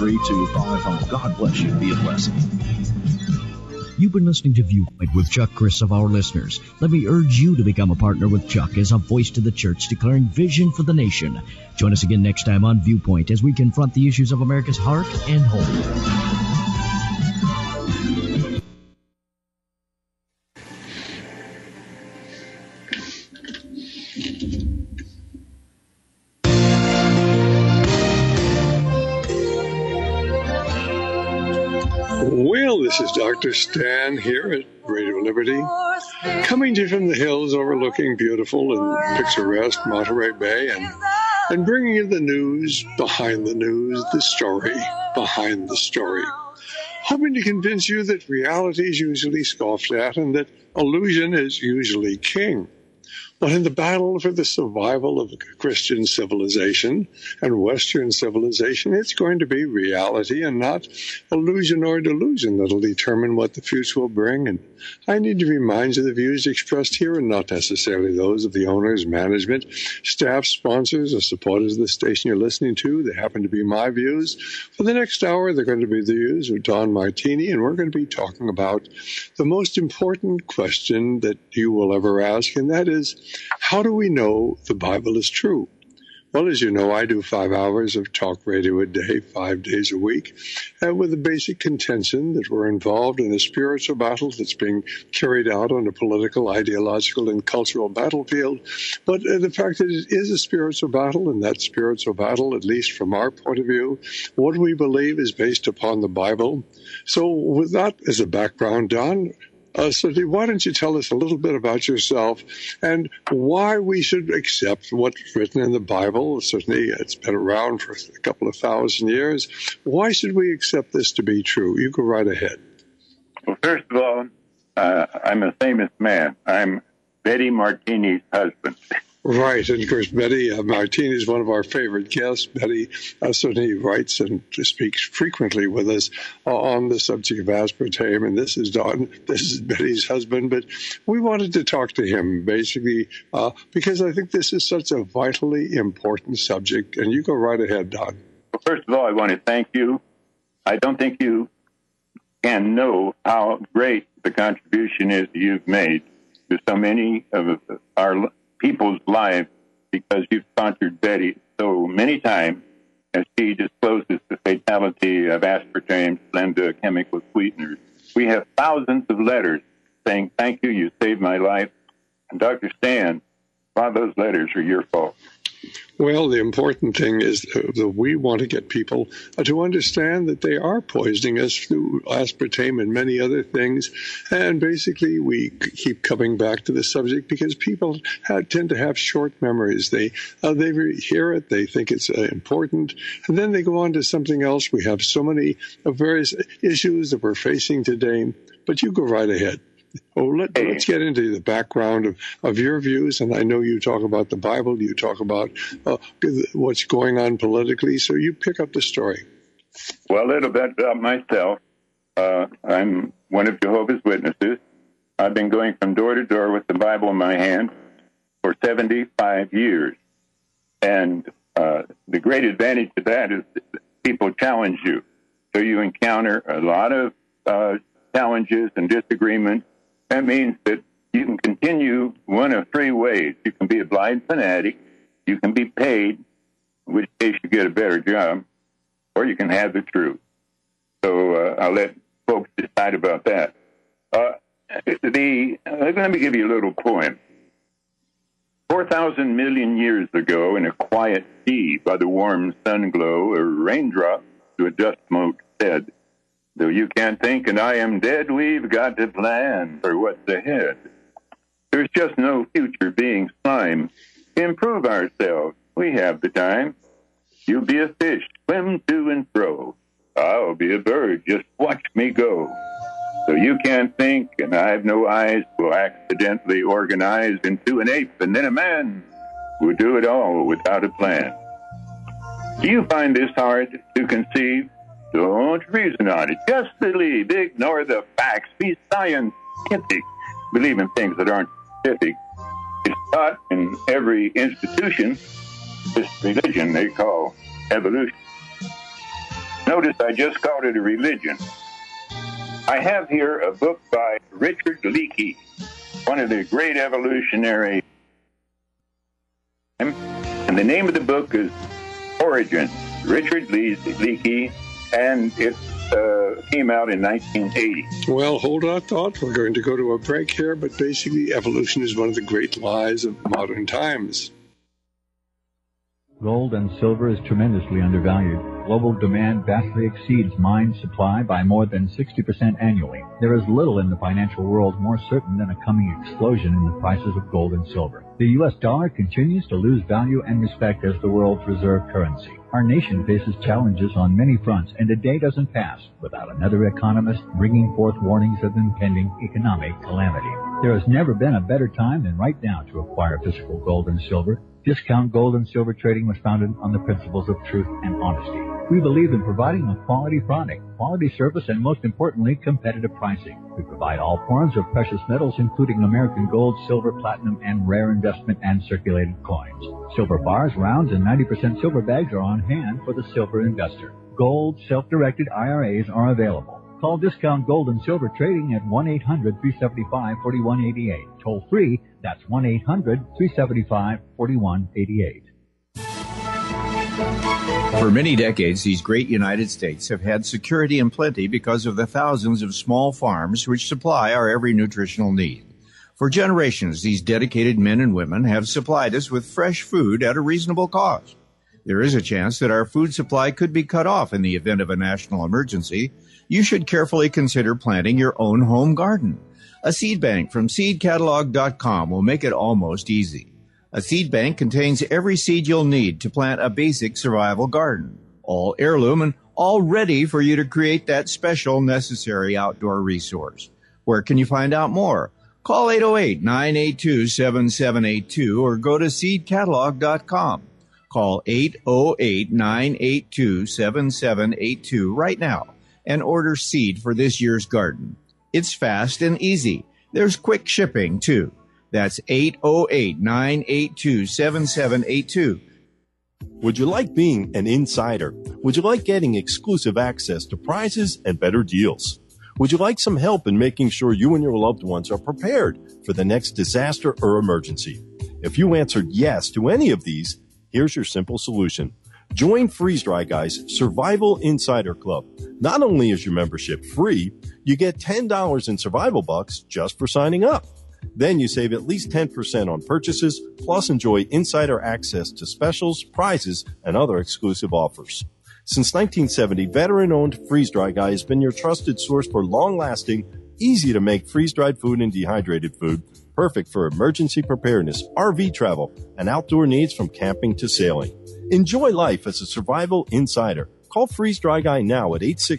833-255. God bless you. Be a blessing. You've been listening to Viewpoint with Chuck Chris of our listeners. Let me urge you to become a partner with Chuck as a voice to the church declaring vision for the nation. Join us again next time on Viewpoint as we confront the issues of America's heart and home. Well, this is Dr. Stan here at Radio Liberty, coming to you from the hills overlooking beautiful and picturesque Monterey Bay, and bringing you the news behind the news, the story behind the story, hoping to convince you that reality is usually scoffed at and that illusion is usually king. But in the battle for the survival of Christian civilization and Western civilization, it's going to be reality and not illusion or delusion that'll determine what the future will bring. And I need to remind you the views expressed here are not necessarily those of the owners, management, staff, sponsors, or supporters of the station you're listening to. They happen to be my views. For the next hour, they're going to be the views of Don Martini, and we're going to be talking about the most important question that you will ever ask, and that is, how do we know the Bible is true? Well, as you know, I do 5 hours of talk radio a day, 5 days a week, with the basic contention that we're involved in a spiritual battle that's being carried out on a political, ideological, and cultural battlefield. But the fact that it is a spiritual battle, and that spiritual battle, at least from our point of view, what we believe is based upon the Bible. So with that as a background, Don, so why don't you tell us a little bit about yourself and why we should accept what's written in the Bible? Certainly, it's been around for a couple of thousand years. Why should we accept this to be true? You go right ahead. Well, first of all, I'm a famous man. I'm Betty Martini's husband. Right, and of course, Betty Martini is one of our favorite guests. Betty certainly writes and speaks frequently with us on the subject of aspartame, and this is Don. This is Betty's husband, but we wanted to talk to him basically because I think this is such a vitally important subject, and you go right ahead, Don. Well, first of all, I want to thank you. I don't think you can know how great the contribution is that you've made to so many of our people's lives, because you've sponsored Betty so many times as she discloses the fatality of aspartame, Splenda chemical sweeteners. We have thousands of letters saying, thank you, you saved my life. And Dr. Stan, a lot of those letters are your fault. Well, the important thing is that we want to get people to understand that they are poisoning us through aspartame and many other things. And basically, we keep coming back to the subject because people tend to have short memories. They hear it, they think it's important, and then they go on to something else. We have so many various issues that we're facing today, but you go right ahead. Oh, let's get into the background of your views, and I know you talk about the Bible, you talk about what's going on politically, so you pick up the story. Well, a little bit about myself. I'm one of Jehovah's Witnesses. I've been going from door to door with the Bible in my hand for 75 years, and the great advantage of that is that people challenge you, so you encounter a lot of challenges and disagreements. That means that you can continue one of three ways. You can be a blind fanatic, you can be paid, in which case you get a better job, or you can have the truth. So I'll let folks decide about that. Let me give you a little poem. 4,000 million years ago, in a quiet sea by the warm sun glow, a raindrop to a dust mote said, though you can't think and I am dead, we've got to plan for what's ahead. There's just no future being slime. Improve ourselves. We have the time. You be a fish, swim to and fro. I'll be a bird, just watch me go. So you can't think and I have no eyes, will accidentally organize into an ape and then a man who do it all without a plan. Do you find this hard to conceive? Don't reason on it. Just believe. Ignore the facts. Be scientific. Believe in things that aren't scientific. It's taught in every institution, this religion they call evolution. Notice I just called it a religion. I have here a book by Richard Leakey, one of the great evolutionary. And the name of the book is Origin, Richard Leakey, and it came out in 1980. Well, hold our thought. We're going to go to a break here, but basically evolution is one of the great lies of modern times. Gold and silver is tremendously undervalued. Global demand vastly exceeds mine supply by more than 60% annually. There is little in the financial world more certain than a coming explosion in the prices of gold and silver. The U.S. dollar continues to lose value and respect as the world's reserve currency. Our nation faces challenges on many fronts, and a day doesn't pass without another economist bringing forth warnings of impending economic calamity. There has never been a better time than right now to acquire physical gold and silver. Discount Gold and Silver Trading was founded on the principles of truth and honesty. We believe in providing a quality product, quality service, and most importantly, competitive pricing. We provide all forms of precious metals, including American gold, silver, platinum, and rare investment and circulated coins. Silver bars, rounds, and 90% silver bags are on hand for the silver investor. Gold self-directed IRAs are available. Call Discount Gold and Silver Trading at 1-800-375-4188. Toll free, that's 1-800-375-4188. For many decades, these great United States have had security and plenty because of the thousands of small farms which supply our every nutritional need. For generations, these dedicated men and women have supplied us with fresh food at a reasonable cost. There is a chance that our food supply could be cut off in the event of a national emergency. You should carefully consider planting your own home garden. A seed bank from seedcatalog.com will make it almost easy. A seed bank contains every seed you'll need to plant a basic survival garden, all heirloom and all ready for you to create that special necessary outdoor resource. Where can you find out more? Call 808-982-7782 or go to seedcatalog.com. Call 808-982-7782 right now and order seed for this year's garden. It's fast and easy. There's quick shipping, too. That's 808-982-7782. Would you like being an insider? Would you like getting exclusive access to prizes and better deals? Would you like some help in making sure you and your loved ones are prepared for the next disaster or emergency? If you answered yes to any of these, here's your simple solution. Join Freeze Dry Guy's Survival Insider Club. Not only is your membership free, you get $10 in survival bucks just for signing up. Then you save at least 10% on purchases, plus enjoy insider access to specials, prizes, and other exclusive offers. Since 1970, veteran-owned Freeze Dry Guy has been your trusted source for long-lasting, easy-to-make freeze-dried food and dehydrated food, perfect for emergency preparedness, RV travel, and outdoor needs from camping to sailing. Enjoy life as a survival insider. Call Freeze Dry Guy now at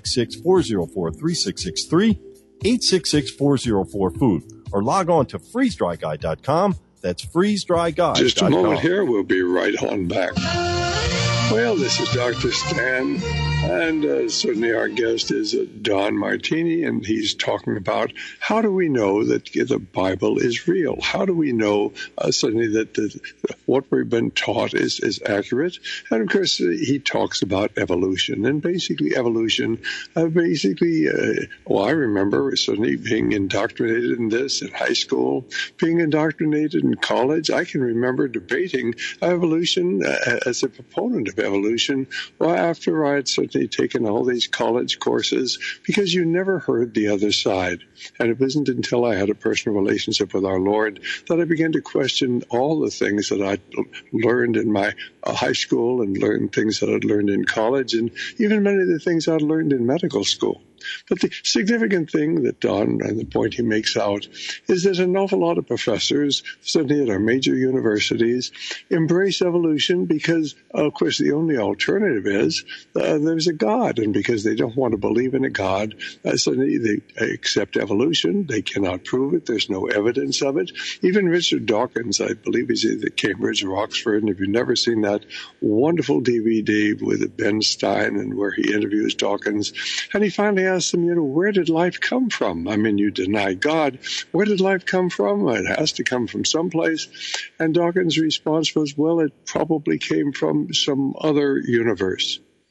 866-404-3663, 866-404-FOOD, or log on to freezedryguy.com. That's freezedryguy.com. Just a moment here. We'll be right on back. Well, this is Dr. Stan, and certainly our guest is Don Martini, and he's talking about how do we know that the Bible is real? How do we know certainly that what we've been taught is accurate? And, of course, he talks about evolution, and basically evolution, I remember certainly being indoctrinated in this in high school, being indoctrinated in college. I can remember debating evolution as a proponent of evolution, well, after I had certainly taken all these college courses, because you never heard the other side. And it wasn't until I had a personal relationship with our Lord that I began to question all the things that I learned in my high school and learned things that I'd learned in college, and even many of the things I'd learned in medical school. But the significant thing that Don, and the point he makes out, is that an awful lot of professors, certainly at our major universities, embrace evolution because, of course, the only alternative is there's a God. And because they don't want to believe in a God, certainly they accept evolution. They cannot prove it. There's no evidence of it. Even Richard Dawkins, I believe he's either Cambridge or Oxford, and if you've never seen that wonderful DVD with Ben Stein and where he interviews Dawkins, and he finally asked him, where did life come from? I mean, you deny God. Where did life come from? It has to come from someplace. And Dawkins' response was, well, it probably came from some other universe. Oh,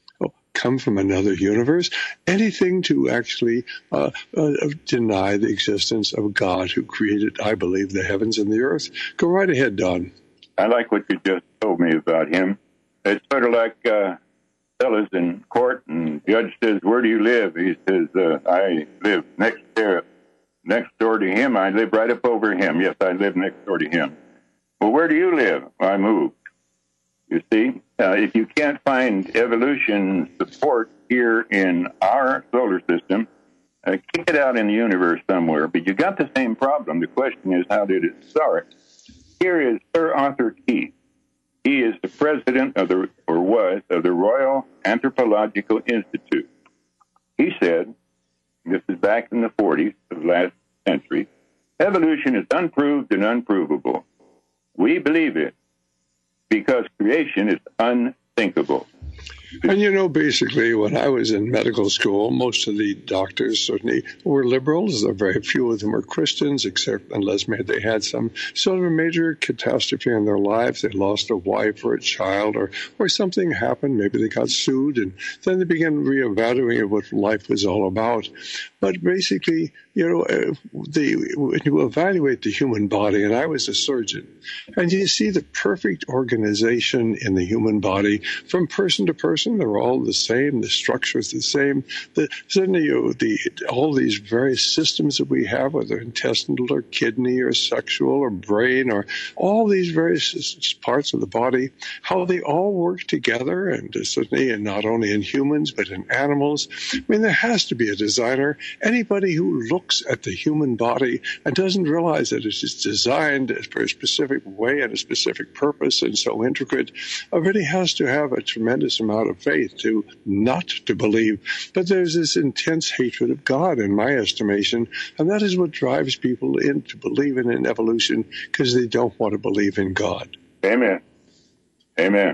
come from another universe, anything to actually deny the existence of God who created, I believe, the heavens and the earth. Go right ahead, Don. I like what you just told me about him. It's sort of like fellas in court, and the judge says, "Where do you live?" He says, "I live next door to him. I live right up over him." "Yes, I live next door to him." "Well, where do you live?" "I moved." You see, if you can't find evolution support here in our solar system, kick it out in the universe somewhere. But you got the same problem. The question is, how did it start? Here is Sir Arthur Keith. He is the president of the Royal Anthropological Institute. He said, this is back in the 40s of last century, evolution is unproved and unprovable. We believe it because creation is unthinkable. And basically, when I was in medical school, most of the doctors certainly were liberals. Very few of them were Christians, except unless maybe they had some sort of a major catastrophe in their lives. They lost a wife or a child, or something happened. Maybe they got sued, and then they began reevaluating what life was all about. But basically, when you evaluate the human body, and I was a surgeon, and you see the perfect organization in the human body from person to person. They're all the same. The structure is the same. All these various systems that we have, whether intestinal or kidney or sexual or brain or all these various parts of the body, how they all work together, and certainly, and not only in humans but in animals. I mean, there has to be a designer. Anybody who looks at the human body and doesn't realize that it is designed for a specific way and a specific purpose and so intricate, really has to have a tremendous amount of faith to not to believe. But there's this intense hatred of God, in my estimation, and that is what drives people into believing in evolution, because they don't want to believe in God. Amen. Amen.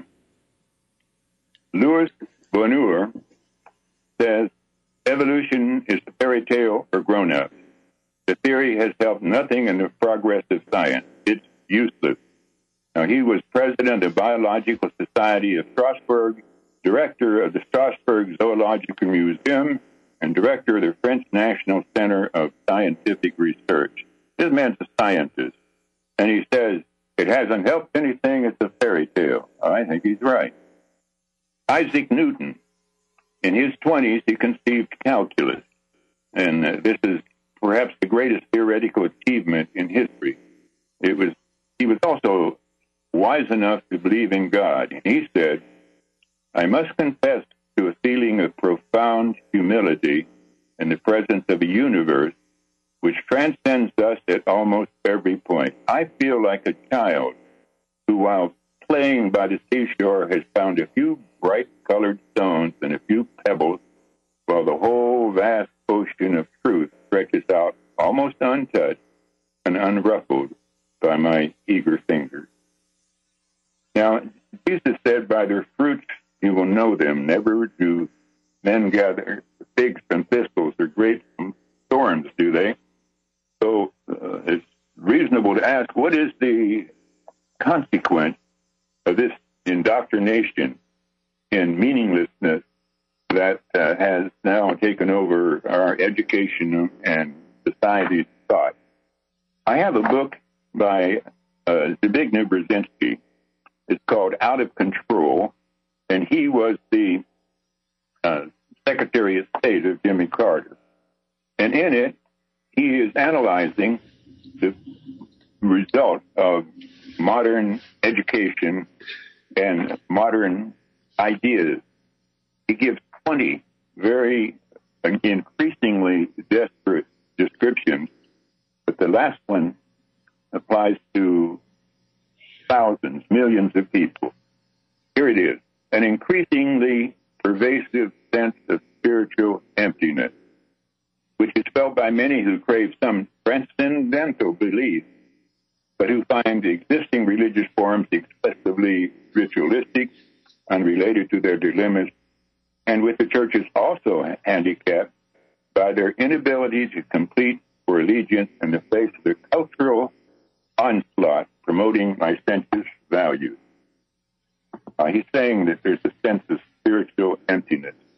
Louis Bonheur says, evolution is a fairy tale for grown-ups. The theory has helped nothing in the progress of science. It's useless. Now, he was president of Biological Society of Strasbourg, director of the Strasbourg Zoological Museum, and director of the French National Center of Scientific Research. This man's a scientist, and he says, it hasn't helped anything, it's a fairy tale. I think he's right. Isaac Newton, in his 20s, he conceived calculus, and this is perhaps the greatest theoretical achievement in history. He was also wise enough to believe in God, and he said, I must confess to a feeling of profound humility in the presence of a universe which transcends us at almost every point. I feel like a child who, while playing by the seashore, has found a few bright-colored stones and a few pebbles, while the whole vast ocean of truth stretches out almost untouched and unruffled by my eager fingers. Now, Jesus said, by their fruits you will know them. Never do men gather figs from thistles or grapes from thorns, do they? So it's reasonable to ask, what is the consequence of this indoctrination in meaninglessness that has now taken over our education and society's thought? I have a book by Zbigniew Brzezinski. It's called Out of Control, and he was the Secretary of State of Jimmy Carter. And in it, he is analyzing the result of modern education and modern ideas. He gives 20 very increasingly desperate descriptions, but the last one applies to thousands, millions of people. Here it is, an increasingly pervasive sense of spiritual emptiness, which is felt by many who crave some transcendental belief, but who find the existing religious forms excessively ritualistic, unrelated to their dilemmas, and with the churches also handicapped by their inability to complete for allegiance in the face of the cultural onslaught promoting licentious values. He's saying that there's a sense of spiritual emptiness.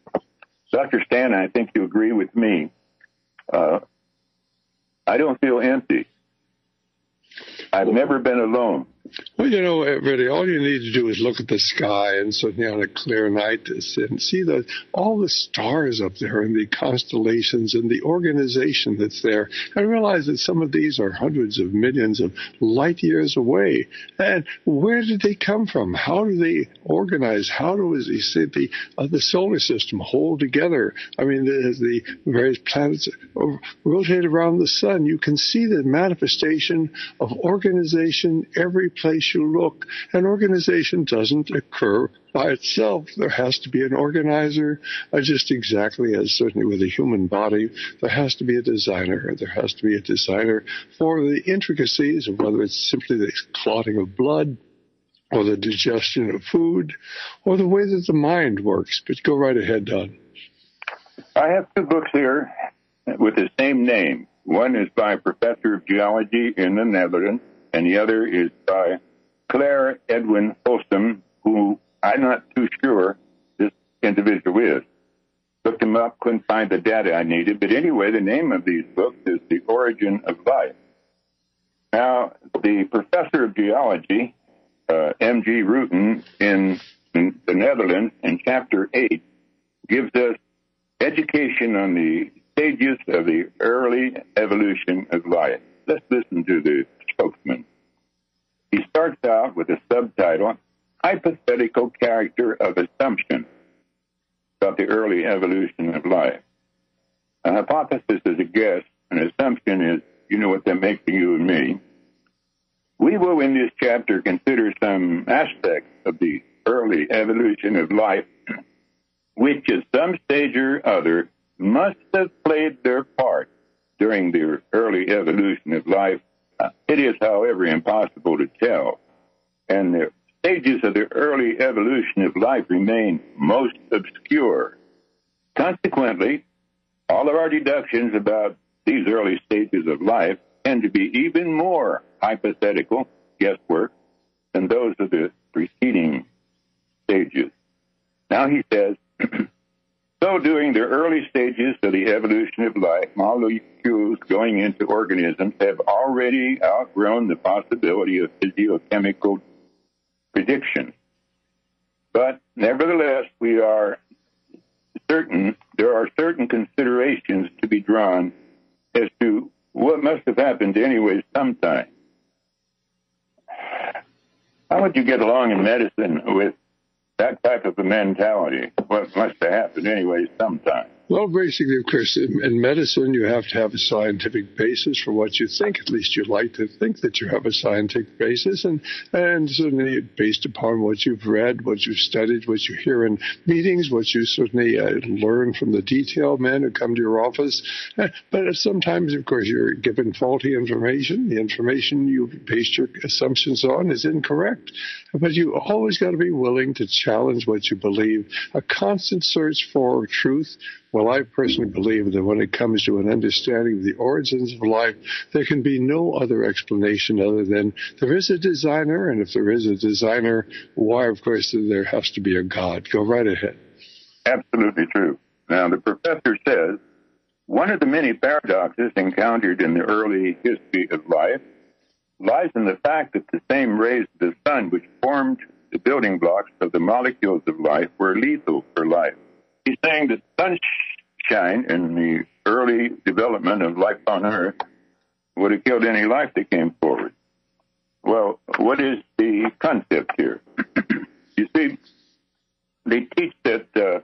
Dr. Stan, I think you agree with me. I don't feel empty. I've never been alone. Well, really, all you need to do is look at the sky, and certainly on a clear night, and see all the stars up there and the constellations and the organization that's there, and realize that some of these are hundreds of millions of light years away. And where did they come from? How do they organize? How does the solar system hold together? I mean, as the various planets rotate around the sun, you can see the manifestation of organization every place you look. An organization doesn't occur by itself. There has to be an organizer, just exactly as certainly with a human body, there has to be a designer. There has to be a designer for the intricacies of whether it's simply the clotting of blood or the digestion of food or the way that the mind works. But go right ahead, Don. I have two books here with the same name. One is by a professor of geology in the Netherlands, and the other is by Claire Edwin Holston, who I'm not too sure this individual is. Looked him up, couldn't find the data I needed. But anyway, the name of these books is The Origin of Life. Now, the professor of geology, M.G. Rutten, in the Netherlands, in Chapter 8, gives us education on the stages of the early evolution of life. Let's listen to the spokesman. He starts out with a subtitle, Hypothetical Character of Assumption, about the early evolution of life. A hypothesis is a guess. An assumption is, you know what that makes to you and me. We will, in this chapter, consider some aspects of the early evolution of life, which at some stage or other must have played their part during the early evolution of life. It is, however, impossible to tell. And the stages of the early evolution of life remain most obscure. Consequently, all of our deductions about these early stages of life tend to be even more hypothetical guesswork than those of the preceding stages. Now he says, so during the early stages of the evolution of life, molecules going into organisms have already outgrown the possibility of physiochemical prediction. But nevertheless, we are certain there are certain considerations to be drawn as to what must have happened anyway sometime. How would you get along in medicine with that type of a mentality? What must have happened anyway sometime? Well, basically, of course, in medicine, you have to have a scientific basis for what you think. At least you like to think that you have a scientific basis, and certainly based upon what you've read, what you've studied, what you hear in meetings, what you certainly learn from the detail men who come to your office. But sometimes, of course, you're given faulty information. The information you based your assumptions on is incorrect. But you always got to be willing to challenge what you believe. A constant search for truth. Well, I personally believe that when it comes to an understanding of the origins of life, there can be no other explanation other than there is a designer, and if there is a designer, why, of course, there has to be a God. Go right ahead. Absolutely true. Now, the professor says, one of the many paradoxes encountered in the early history of life lies in the fact that the same rays of the sun which formed the building blocks of the molecules of life were lethal for life. He's saying that sunshine in the early development of life on Earth would have killed any life that came forward. Well, what is the concept here? You see, they teach that,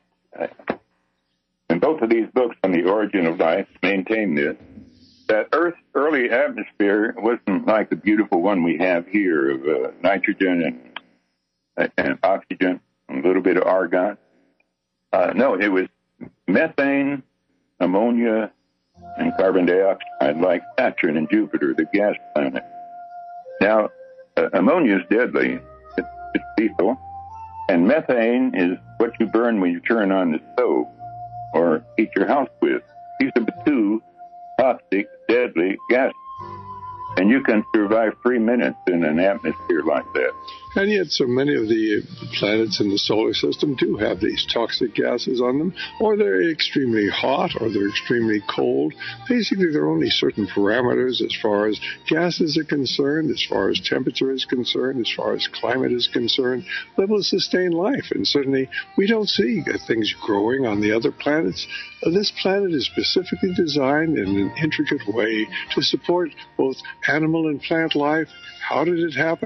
and both of these books on the origin of life maintain this, that Earth's early atmosphere wasn't like the beautiful one we have here of nitrogen and oxygen, and a little bit of argon. No, it was methane, ammonia, and carbon dioxide, like Saturn and Jupiter, the gas planet. Now, ammonia is deadly. It's lethal. And methane is what you burn when you turn on the stove or heat your house with. These are the two toxic, deadly gases. And you can survive 3 minutes in an atmosphere like that. And yet so many of the planets in the solar system do have these toxic gases on them, or they're extremely hot, or they're extremely cold. Basically, there are only certain parameters as far as gases are concerned, as far as temperature is concerned, as far as climate is concerned, that will sustain life. And certainly, we don't see things growing on the other planets. This planet is specifically designed in an intricate way to support both animal and plant life. How did it happen?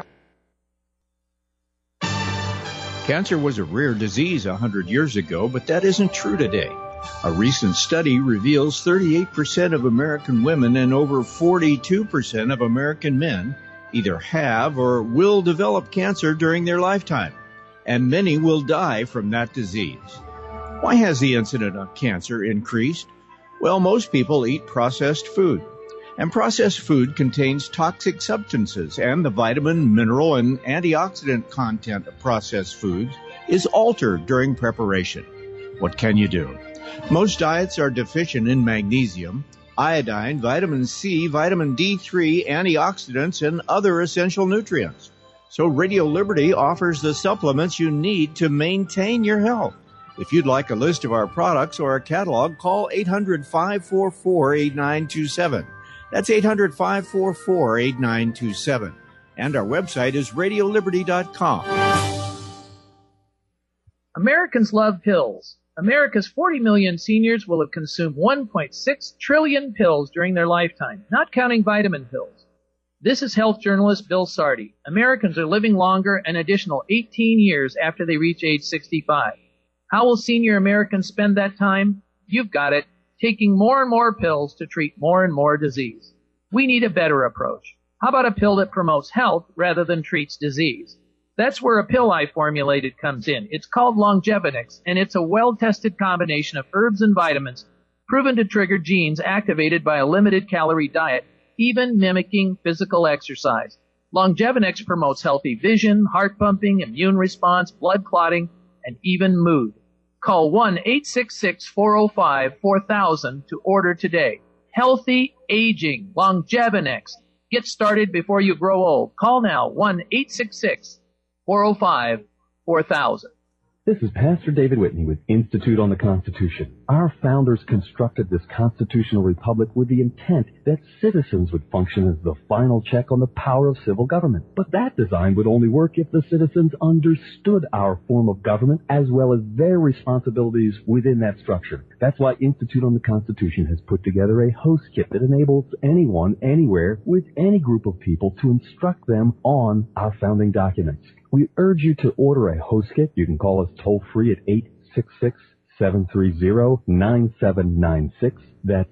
Cancer was a rare disease 100 years ago, but that isn't true today. A recent study reveals 38% of American women and over 42% of American men either have or will develop cancer during their lifetime, and many will die from that disease. Why has the incidence of cancer increased? Well, most people eat processed food. And processed food contains toxic substances, and the vitamin, mineral, and antioxidant content of processed foods is altered during preparation. What can you do? Most diets are deficient in magnesium, iodine, vitamin C, vitamin D3, antioxidants, and other essential nutrients. So Radio Liberty offers the supplements you need to maintain your health. If you'd like a list of our products or a catalog, call 800-544-8927. That's 800-544-8927. And our website is radioliberty.com. Americans love pills. America's 40 million seniors will have consumed 1.6 trillion pills during their lifetime, not counting vitamin pills. This is health journalist Bill Sardi. Americans are living longer an additional 18 years after they reach age 65. How will senior Americans spend that time? You've got it. Taking more and more pills to treat more and more disease. We need a better approach. How about a pill that promotes health rather than treats disease? That's where a pill I formulated comes in. It's called Longevinix, and it's a well-tested combination of herbs and vitamins proven to trigger genes activated by a limited-calorie diet, even mimicking physical exercise. Longevinix promotes healthy vision, heart pumping, immune response, blood clotting, and even mood. Call 1-866-405-4000 to order today. Healthy aging, Longevinix. Get started before you grow old. Call now, 1-866-405-4000. This is Pastor David Whitney with Institute on the Constitution. Our founders constructed this constitutional republic with the intent that citizens would function as the final check on the power of civil government. But that design would only work if the citizens understood our form of government as well as their responsibilities within that structure. That's why Institute on the Constitution has put together a host kit that enables anyone, anywhere, with any group of people to instruct them on our founding documents. We urge you to order a host kit. You can call us toll-free at 866-730-9796. That's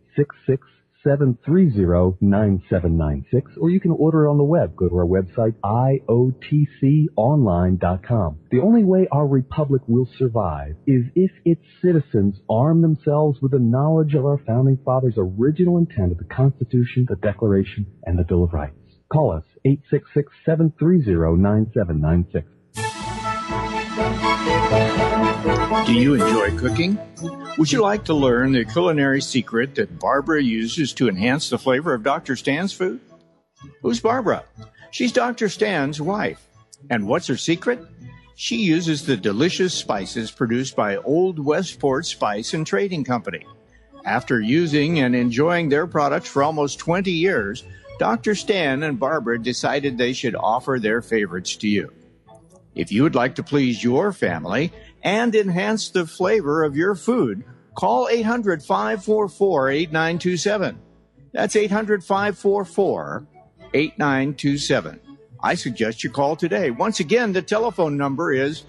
866-730-9796. Or you can order it on the web. Go to our website, iotconline.com. The only way our republic will survive is if its citizens arm themselves with the knowledge of our founding fathers' original intent of the Constitution, the Declaration, and the Bill of Rights. Call us, 866-730-9796. Do you enjoy cooking? Would you like to learn the culinary secret that Barbara uses to enhance the flavor of Dr. Stan's food? Who's Barbara? She's Dr. Stan's wife. And what's her secret? She uses the delicious spices produced by Old Westport Spice and Trading Company. After using and enjoying their products for almost 20 years, Dr. Stan and Barbara decided they should offer their favorites to you. If you would like to please your family and enhance the flavor of your food, call 800-544-8927. That's 800-544-8927. I suggest you call today. Once again, the telephone number is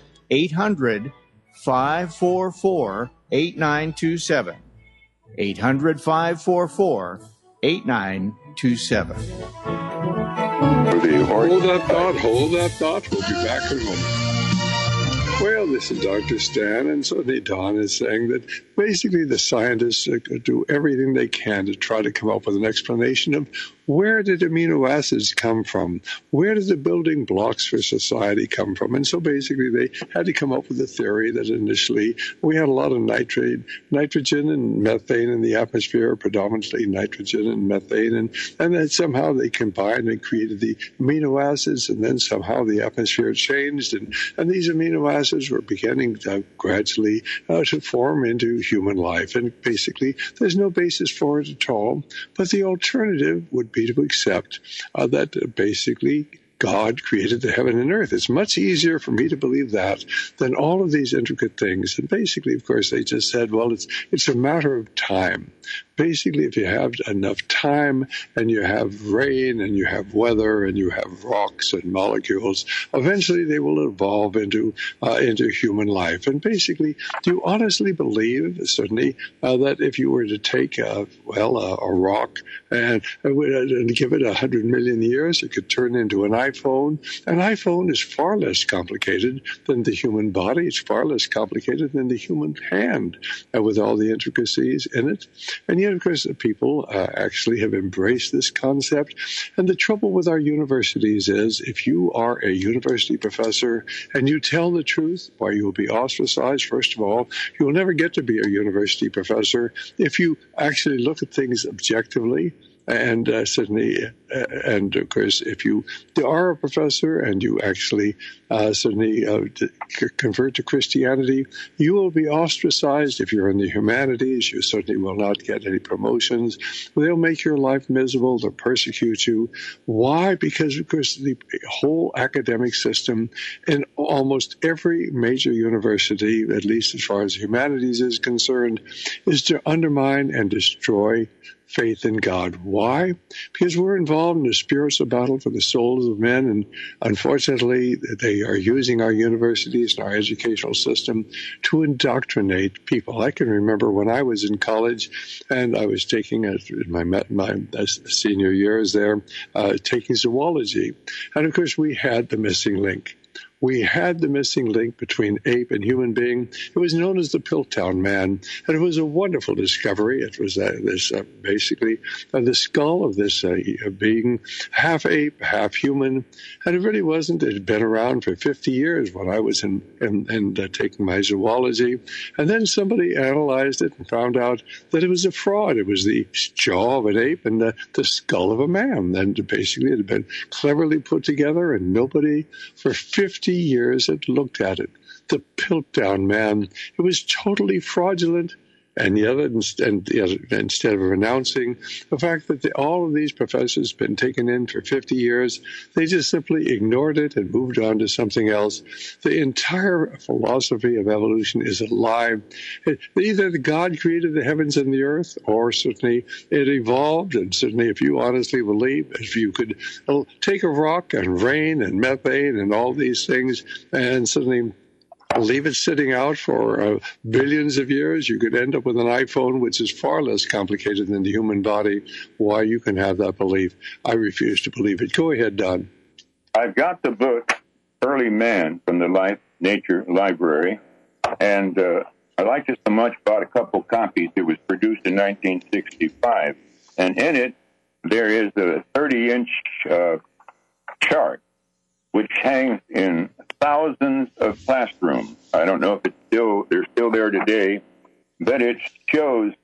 800-544-8927. 800-544-8927. Hold that thought. We'll be back in a moment. Well, Ohio. This is Dr. Stan, and so Don is saying that basically the scientists do everything they can to try to come up with an explanation of where did amino acids come from? Where did the building blocks for society come from? And so basically they had to come up with a theory that initially we had a lot of nitrogen and methane in the atmosphere, predominantly nitrogen and methane, and then somehow they combined and created the amino acids, and then somehow the atmosphere changed, and these amino acids were beginning to gradually to form into human life. And basically there's no basis for it at all, but the alternative would be to accept that basically God created the heaven and earth. It's much easier for me to believe that than all of these intricate things. And basically, of course, they just said, well, it's a matter of time. Basically, if you have enough time and you have rain and you have weather and you have rocks and molecules, eventually they will evolve into human life. And basically, do you honestly believe, certainly, that if you were to take a rock and give it 100 million years, it could turn into an iPhone? An iPhone is far less complicated than the human body. It's far less complicated than the human hand, with all the intricacies in it. And yet, of course, people actually have embraced this concept. And the trouble with our universities is if you are a university professor and you tell the truth, why, you will be ostracized. First of all, you will never get to be a university professor if you actually look at things objectively. And certainly, and of course, if you are a professor and you actually convert to Christianity, you will be ostracized. If you're in the humanities, you certainly will not get any promotions. They'll make your life miserable. They'll persecute you. Why? Because, of course, the whole academic system in almost every major university, at least as far as humanities is concerned, is to undermine and destroy faith in God. Why? Because we're involved in a spiritual battle for the souls of men, and unfortunately, they are using our universities and our educational system to indoctrinate people. I can remember when I was in college, and I was taking my senior years there, taking zoology, and of course, we had the missing link. We had the missing link between ape and human being. It was known as the Piltdown Man, and it was a wonderful discovery. It was basically the skull of this being, half ape, half human, and it really wasn't. It had been around for 50 years when I was taking my zoology, and then somebody analyzed it and found out that it was a fraud. It was the jaw of an ape and the skull of a man, and basically it had been cleverly put together, and nobody for 50 years had looked at it. The Piltdown Man. It was totally fraudulent. And yet, instead of announcing the fact that all of these professors have been taken in for 50 years, they just simply ignored it and moved on to something else. The entire philosophy of evolution is a lie. Either God created the heavens and the earth, or certainly it evolved. And certainly, if you honestly believe, if you could take a rock and rain and methane and all these things, and suddenly leave it sitting out for billions of years, you could end up with an iPhone, which is far less complicated than the human body. Why, you can have that belief. I refuse to believe it. Go ahead, Don. I've got the book, Early Man, from the Life Nature Library, and I liked it so much, bought a couple copies. It was produced in 1965, and in it, there is a 30-inch chart which hangs in thousands of classrooms. I don't know if they're still there today, but it shows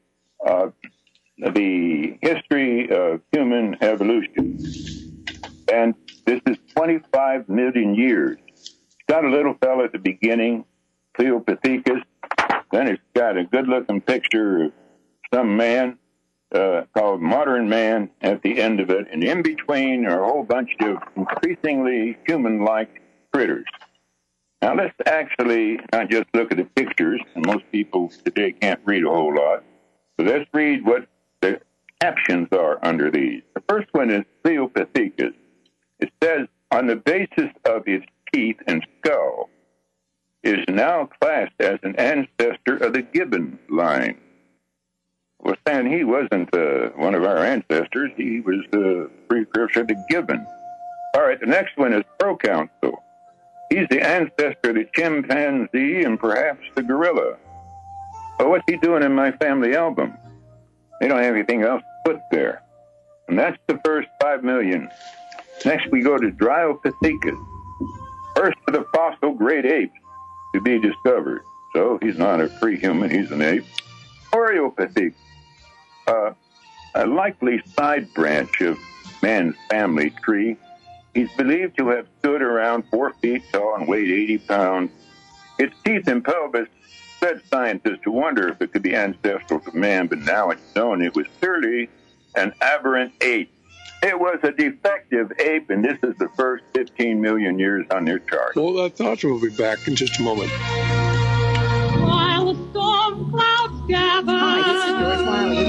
the history of human evolution. And this is 25 million years. It's got a little fellow at the beginning, Cleopithecus. Then it's got a good-looking picture of some man called Modern Man at the end of it, and in between are a whole bunch of increasingly human-like critters. Now, let's actually not just look at the pictures, and most people today can't read a whole lot, but let's read what the captions are under these. The first one is Cleopithecus. It says, on the basis of its teeth and skull, is now classed as an ancestor of the gibbon line. Well, Stan, he wasn't one of our ancestors. He was the precursor to gibbon. All right, the next one is proconsul. He's the ancestor of the chimpanzee and perhaps the gorilla. But what's he doing in my family album? They don't have anything else to put there. And that's the first 5 million. Next we go to Dryopithecus, first of the fossil great apes to be discovered. So he's not a pre-human, he's an ape. Oreopithecus, a likely side branch of man's family tree. He's believed to have stood around 4 feet tall and weighed 80 pounds. Its teeth and pelvis led scientists to wonder if it could be ancestral to man, but now it's known it was clearly an aberrant ape. It was a defective ape, and this is the first 15 million years on their chart. Well, I thought we'll be back in just a moment. While the storm clouds gather. Hi, this is Joyce Wiley.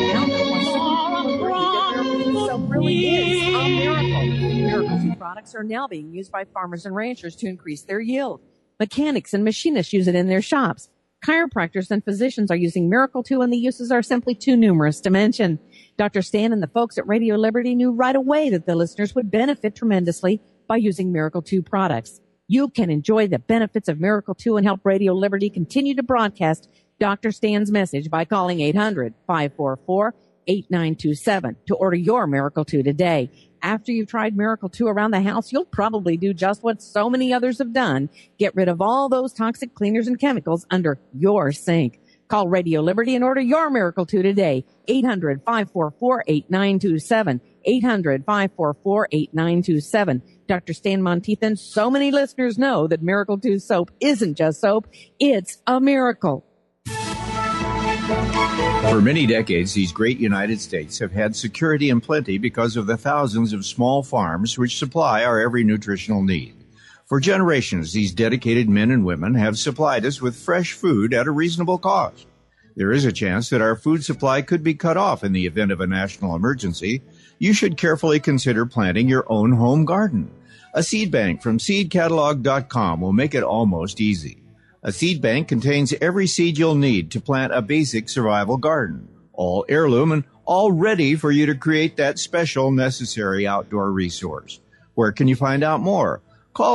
Soap really is a miracle. Miracle Two products are now being used by farmers and ranchers to increase their yield. Mechanics and machinists use it in their shops. Chiropractors and physicians are using Miracle 2, and the uses are simply too numerous to mention. Dr. Stan and the folks at Radio Liberty knew right away that the listeners would benefit tremendously by using Miracle 2 products. You can enjoy the benefits of Miracle 2 and help Radio Liberty continue to broadcast Dr. Stan's message by calling 800-544-8927 to order your Miracle 2 today. After you've tried Miracle 2 around the house, you'll probably do just what so many others have done. Get rid of all those toxic cleaners and chemicals under your sink. Call Radio Liberty and order your Miracle 2 today. 800-544-8927. 800-544-8927. Dr. Stan Monteith, so many listeners know that Miracle 2 soap isn't just soap, it's a miracle. For many decades, these great United States have had security and plenty because of the thousands of small farms which supply our every nutritional need. For generations, these dedicated men and women have supplied us with fresh food at a reasonable cost. There is a chance that our food supply could be cut off in the event of a national emergency. You should carefully consider planting your own home garden. A seed bank from seedcatalog.com will make it almost easy. A seed bank contains every seed you'll need to plant a basic survival garden, all heirloom and all ready for you to create that special necessary outdoor resource. Where can you find out more? Call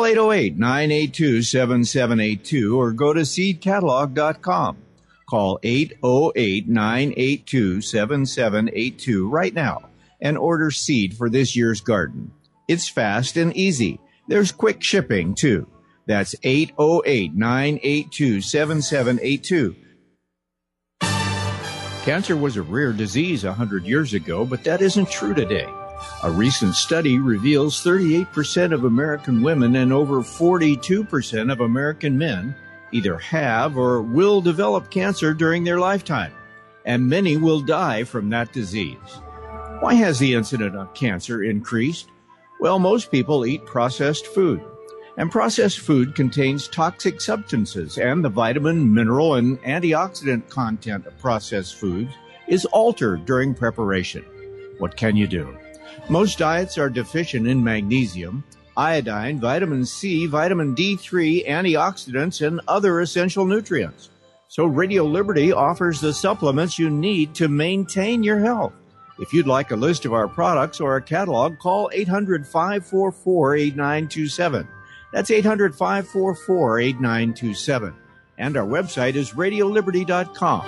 808-982-7782 or go to seedcatalog.com. Call 808-982-7782 right now and order seed for this year's garden. It's fast and easy. There's quick shipping, too. That's 808-982-7782. Cancer was a rare disease 100 years ago, but that isn't true today. A recent study reveals 38% of American women and over 42% of American men either have or will develop cancer during their lifetime, and many will die from that disease. Why has the incidence of cancer increased? Well, most people eat processed food. And processed food contains toxic substances, and the vitamin, mineral, and antioxidant content of processed foods is altered during preparation. What can you do? Most diets are deficient in magnesium, iodine, vitamin C, vitamin D3, antioxidants, and other essential nutrients. So Radio Liberty offers the supplements you need to maintain your health. If you'd like a list of our products or a catalog, call 800-544-8927. That's 800-544-8927. And our website is radioliberty.com.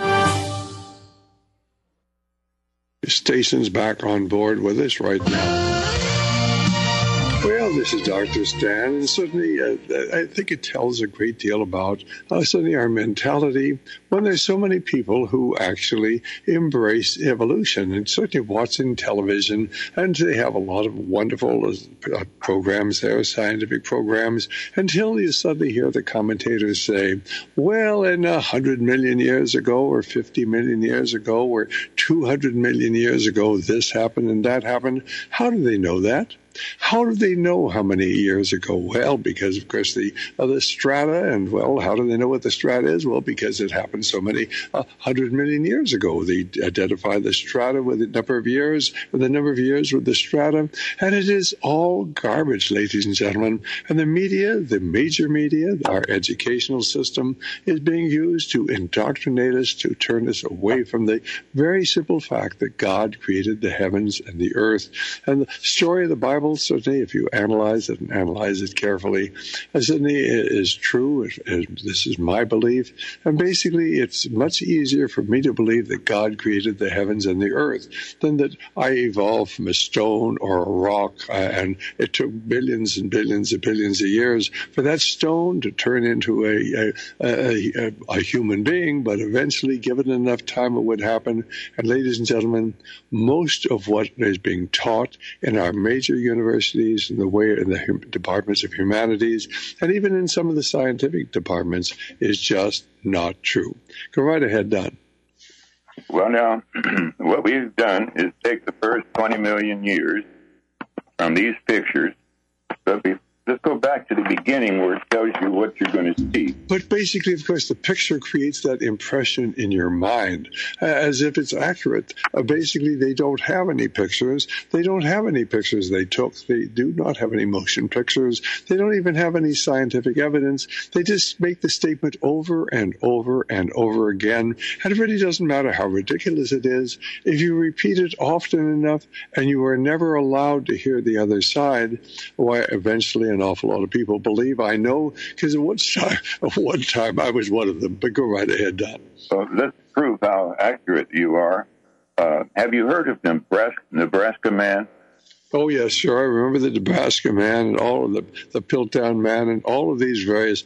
The station's back on board with us right now. Well, this is Dr. Stan, and certainly I think it tells a great deal about certainly our mentality when there's so many people who actually embrace evolution, and certainly watching television, and they have a lot of wonderful programs there, scientific programs, until you suddenly hear the commentators say, well, in 100 million years ago, or 50 million years ago, or 200 million years ago, this happened and that happened. How do they know that? How do they know how many years ago? Well, because, of course, the strata, and, well, how do they know what the strata is? Well, because it happened so many 100 million years ago. They identify the strata with the number of years, with the strata, and it is all garbage, ladies and gentlemen. And the media, the major media, our educational system is being used to indoctrinate us, to turn us away from the very simple fact that God created the heavens and the earth. And the story of the Bible level, certainly, if you analyze it and analyze it carefully, certainly it is true. This is my belief. And basically, it's much easier for me to believe that God created the heavens and the earth than that I evolved from a stone or a rock, and it took billions and billions and billions of years for that stone to turn into a human being, but eventually, given enough time, it would happen. And ladies and gentlemen, most of what is being taught in our major universities, in the departments of humanities, and even in some of the scientific departments, is just not true. Go right ahead, Don. Well, now, what we've done is take the first 20 million years from these pictures. So let's go back to the beginning where it tells you what you're going to see. But basically, of course, the picture creates that impression in your mind as if it's accurate. Basically, they don't have any pictures. They don't have any pictures they took. They do not have any motion pictures. They don't even have any scientific evidence. They just make the statement over and over and over again. And it really doesn't matter how ridiculous it is. If you repeat it often enough and you are never allowed to hear the other side, why eventually an awful lot of people believe. I know, because at one time I was one of them. But go right ahead, Don. So let's prove how accurate you are. Have you heard of Nebraska Man? Oh, yes, sure. I remember the Nebraska Man and all of the Piltdown Man and all of these various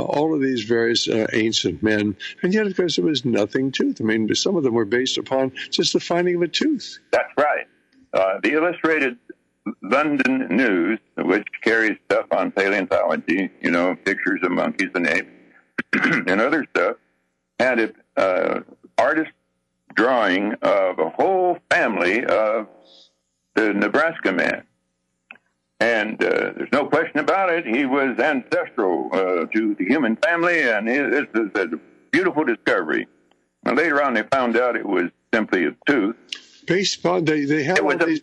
ancient men. And yet, of course, there was nothing to it. I mean, some of them were based upon just the finding of a tooth. That's right. The Illustrated London News, which carries stuff on paleontology, pictures of monkeys and apes and other stuff, had an artist drawing of a whole family of the Nebraska Man. And there's no question about it. He was ancestral to the human family, and this is a beautiful discovery. And later on, they found out it was simply a tooth. Based upon they had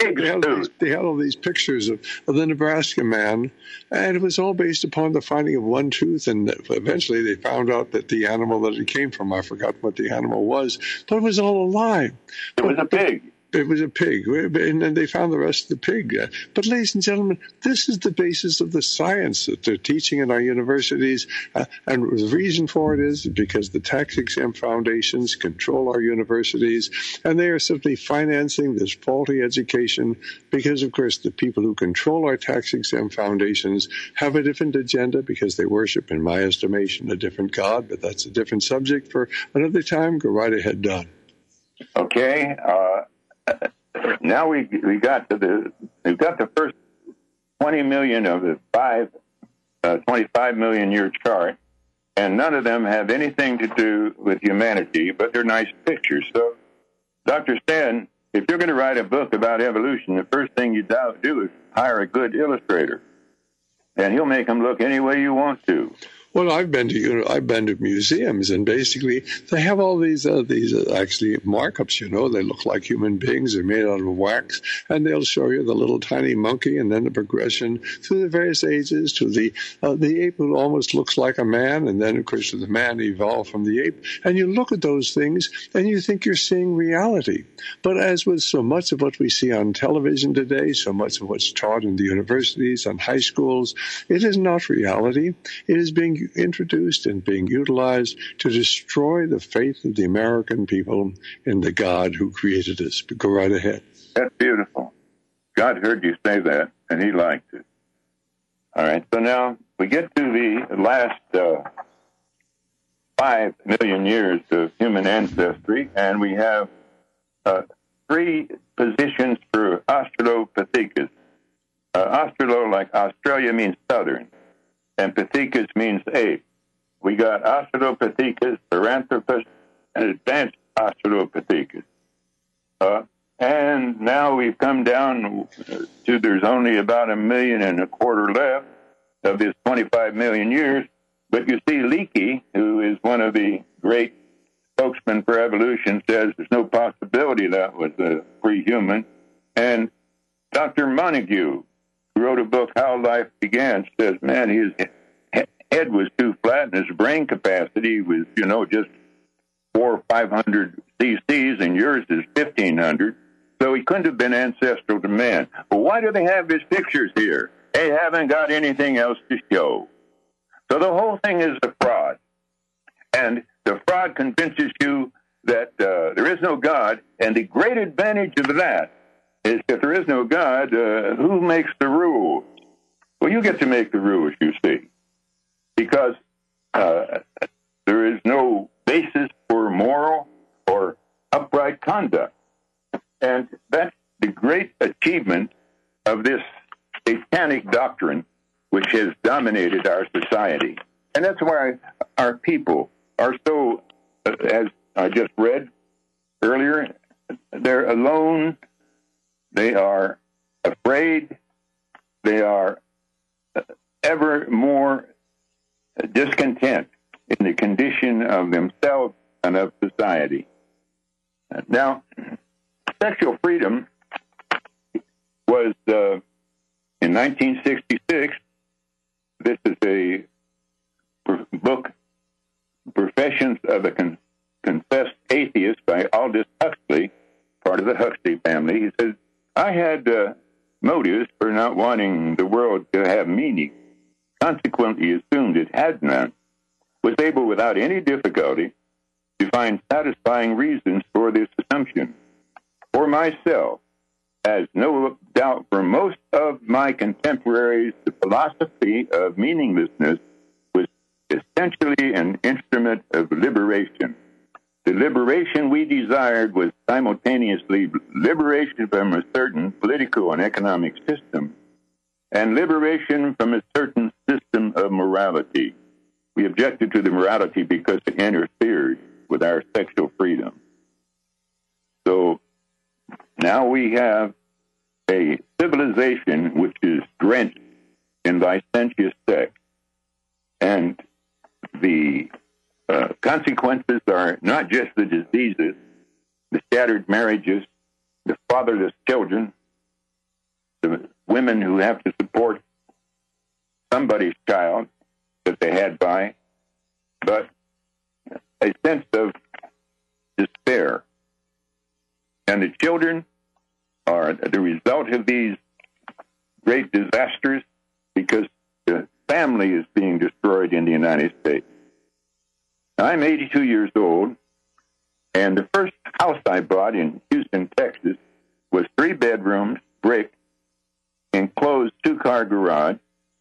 all these pictures of the Nebraska Man, and it was all based upon the finding of one tooth. And eventually, they found out that the animal that it came from, I forgot what the animal was, but it was all a lie. It was a pig. It was a pig, and then they found the rest of the pig. But, ladies and gentlemen, this is the basis of the science that they're teaching in our universities, and the reason for it is because the tax-exempt foundations control our universities, and they are simply financing this faulty education because, of course, the people who control our tax-exempt foundations have a different agenda because they worship, in my estimation, a different God, but that's a different subject for another time. Go right ahead, Don. Okay. Now we've got the first 20 million of the 25 million year chart, and none of them have anything to do with humanity, but they're nice pictures. So, Dr. Stan, if you're going to write a book about evolution, the first thing you do is hire a good illustrator, and he'll make them look any way you want to. Well, I've been to museums, and basically they have all these actually markups. They look like human beings. They're made out of wax, and they'll show you the little tiny monkey, and then the progression through the various ages to the ape who almost looks like a man, and then of course the man evolved from the ape. And you look at those things, and you think you're seeing reality. But as with so much of what we see on television today, so much of what's taught in the universities, on high schools, it is not reality. It is being introduced and being utilized to destroy the faith of the American people in the God who created us. But go right ahead. That's beautiful. God heard you say that, and he liked it. All right, so now we get to the last 5 million years of human ancestry, and we have 3 positions for Australopithecus. Australo, like Australia, means southern, and Pithecus means ape. We got Australopithecus, Paranthropus, and advanced Australopithecus. And now we've come down to there's only about 1.25 million left of this 25 million years. But you see, Leakey, who is one of the great spokesmen for evolution, says there's no possibility that was a pre-human. And Dr. Montague, who wrote a book, How Life Began, says, man, his head was too flat and his brain capacity was, just 400 or 500 cc's, and yours is 1,500. so he couldn't have been ancestral to man. But why do they have his pictures here? They haven't got anything else to show. So the whole thing is a fraud. And the fraud convinces you that there is no God, and the great advantage of that is if there is no God, who makes the rules? Well, you get to make the rules, you see, because there is no basis for moral or upright conduct. And that's the great achievement of this satanic doctrine which has dominated our society. And that's why our people are so, as I just read earlier, they're alone, they are afraid, they are ever more discontent in the condition of themselves and of society. Now, sexual freedom was, in 1966, this is a book, Professions of a Confessed Atheist by Aldous Huxley, part of the Huxley family. He says, I had motives for not wanting the world to have meaning, consequently assumed it had none, was able without any difficulty to find satisfying reasons for this assumption. For myself, as no doubt for most of my contemporaries, the philosophy of meaninglessness was essentially an instrument of liberation. The liberation we desired was simultaneously liberation from a certain political and economic system and liberation from a certain system of morality. We objected to the morality because it interfered with our sexual freedom. So now we have a civilization which is drenched in licentious sex, and the consequences are not just the diseases, the shattered marriages, the fatherless children, the women who have to support somebody's child that they had by, but a sense of despair. And the children are the result of these great disasters because the family is being destroyed in the United States. I'm 82 years old, and the first house I bought in Houston, Texas, was 3 bedrooms, brick, enclosed 2-car garage,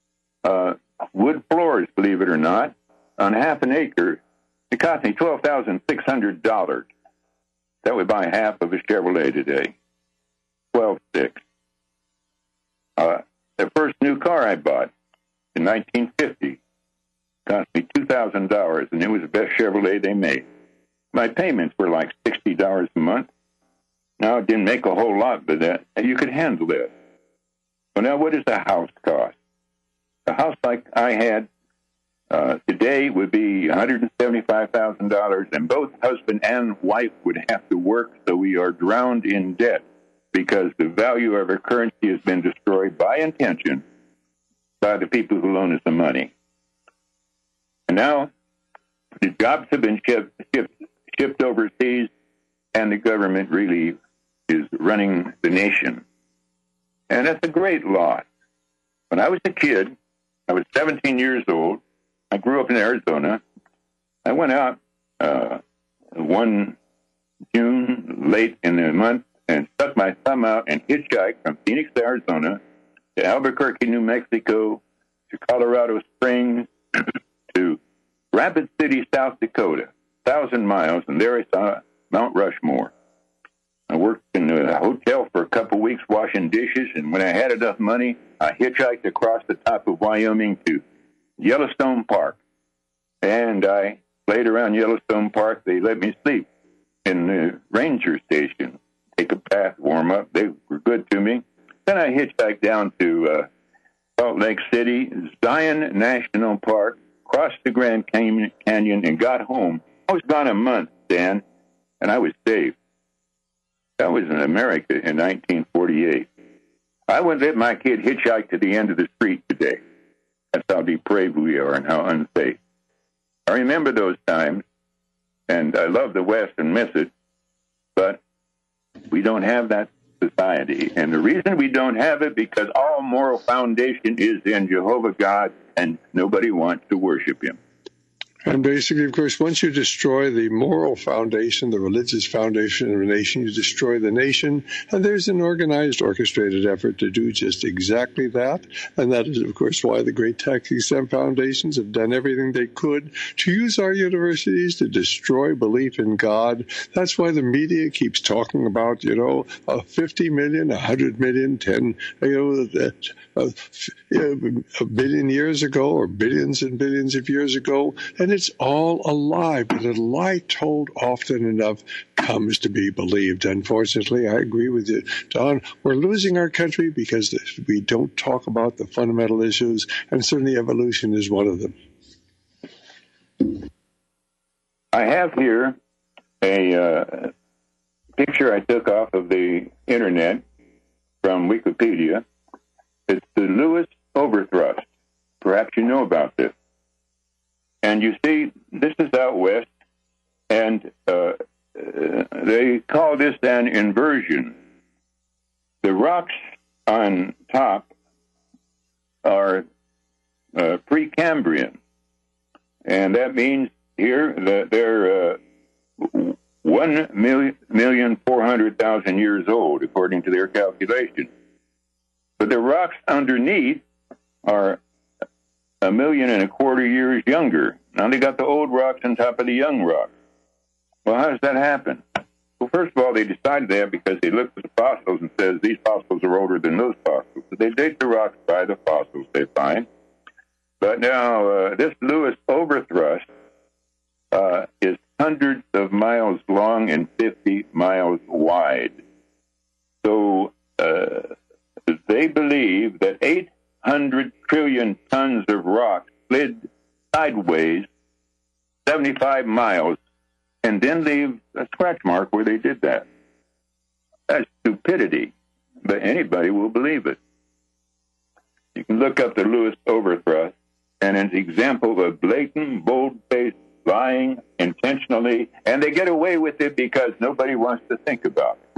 wood floors, believe it or not, on half an acre. It cost me $12,600. That would buy half of a Chevrolet today. 12.6. The first new car I bought in 1950 cost me $2,000, and it was the best Chevrolet they made. My payments were like $60 a month. Now, it didn't make a whole lot, but you could handle that. Well, now, what does a house cost? A house like I had today would be $175,000, and both husband and wife would have to work, so we are drowned in debt because the value of our currency has been destroyed by intention by the people who loan us the money. And now the jobs have been shipped overseas, and the government really is running the nation. And that's a great loss. When I was a kid, I was 17 years old. I grew up in Arizona. I went out one June, late in the month, and stuck my thumb out and hitchhiked from Phoenix, Arizona, to Albuquerque, New Mexico, to Colorado Springs, to Rapid City, South Dakota, 1,000 miles, and there I saw Mount Rushmore. I worked in a hotel for a couple of weeks washing dishes, and when I had enough money, I hitchhiked across the top of Wyoming to Yellowstone Park. And I played around Yellowstone Park. They let me sleep in the ranger station, take a bath, warm up. They were good to me. Then I hitchhiked down to Salt Lake City, Zion National Park, crossed the Grand Canyon, and got home. I was gone a month, Dan, and I was saved. I was in America in 1948. I wouldn't let my kid hitchhike to the end of the street today. That's how depraved we are and how unsafe. I remember those times, and I love the West and miss it, but we don't have that society. And the reason we don't have it, because all moral foundation is in Jehovah God, and nobody wants to worship him. And basically, of course, once you destroy the moral foundation, the religious foundation of a nation, you destroy the nation. And there's an organized, orchestrated effort to do just exactly that. And that is, of course, why the great tax-exempt foundations have done everything they could to use our universities to destroy belief in God. That's why the media keeps talking about, 50 million, 100 million, 10, a billion years ago, or billions and billions of years ago. And it's all a lie, but a lie told often enough comes to be believed. Unfortunately, I agree with you, Don. We're losing our country because we don't talk about the fundamental issues, and certainly evolution is one of them. I have here a picture I took off of the internet from Wikipedia. It's the Lewis Overthrust. Perhaps you know about this. And you see, this is out west, and they call this an inversion. The rocks on top are Precambrian, and that means here that they're 1,400,000 years old, according to their calculation. But the rocks underneath are 1.25 million years younger. Now they got the old rocks on top of the young rocks. Well, how does that happen? Well, first of all, they decided that because they looked at the fossils and says these fossils are older than those fossils. So they date the rocks by the fossils they find. But now this Lewis Overthrust is hundreds of miles long and 50 miles wide. So they believe that 800 trillion tons of rock slid sideways 75 miles and then leave a scratch mark where they did that. That's stupidity, but anybody will believe it. You can look up the Lewis Overthrust, and it's an example of blatant, bold-faced lying intentionally, and they get away with it because nobody wants to think about it.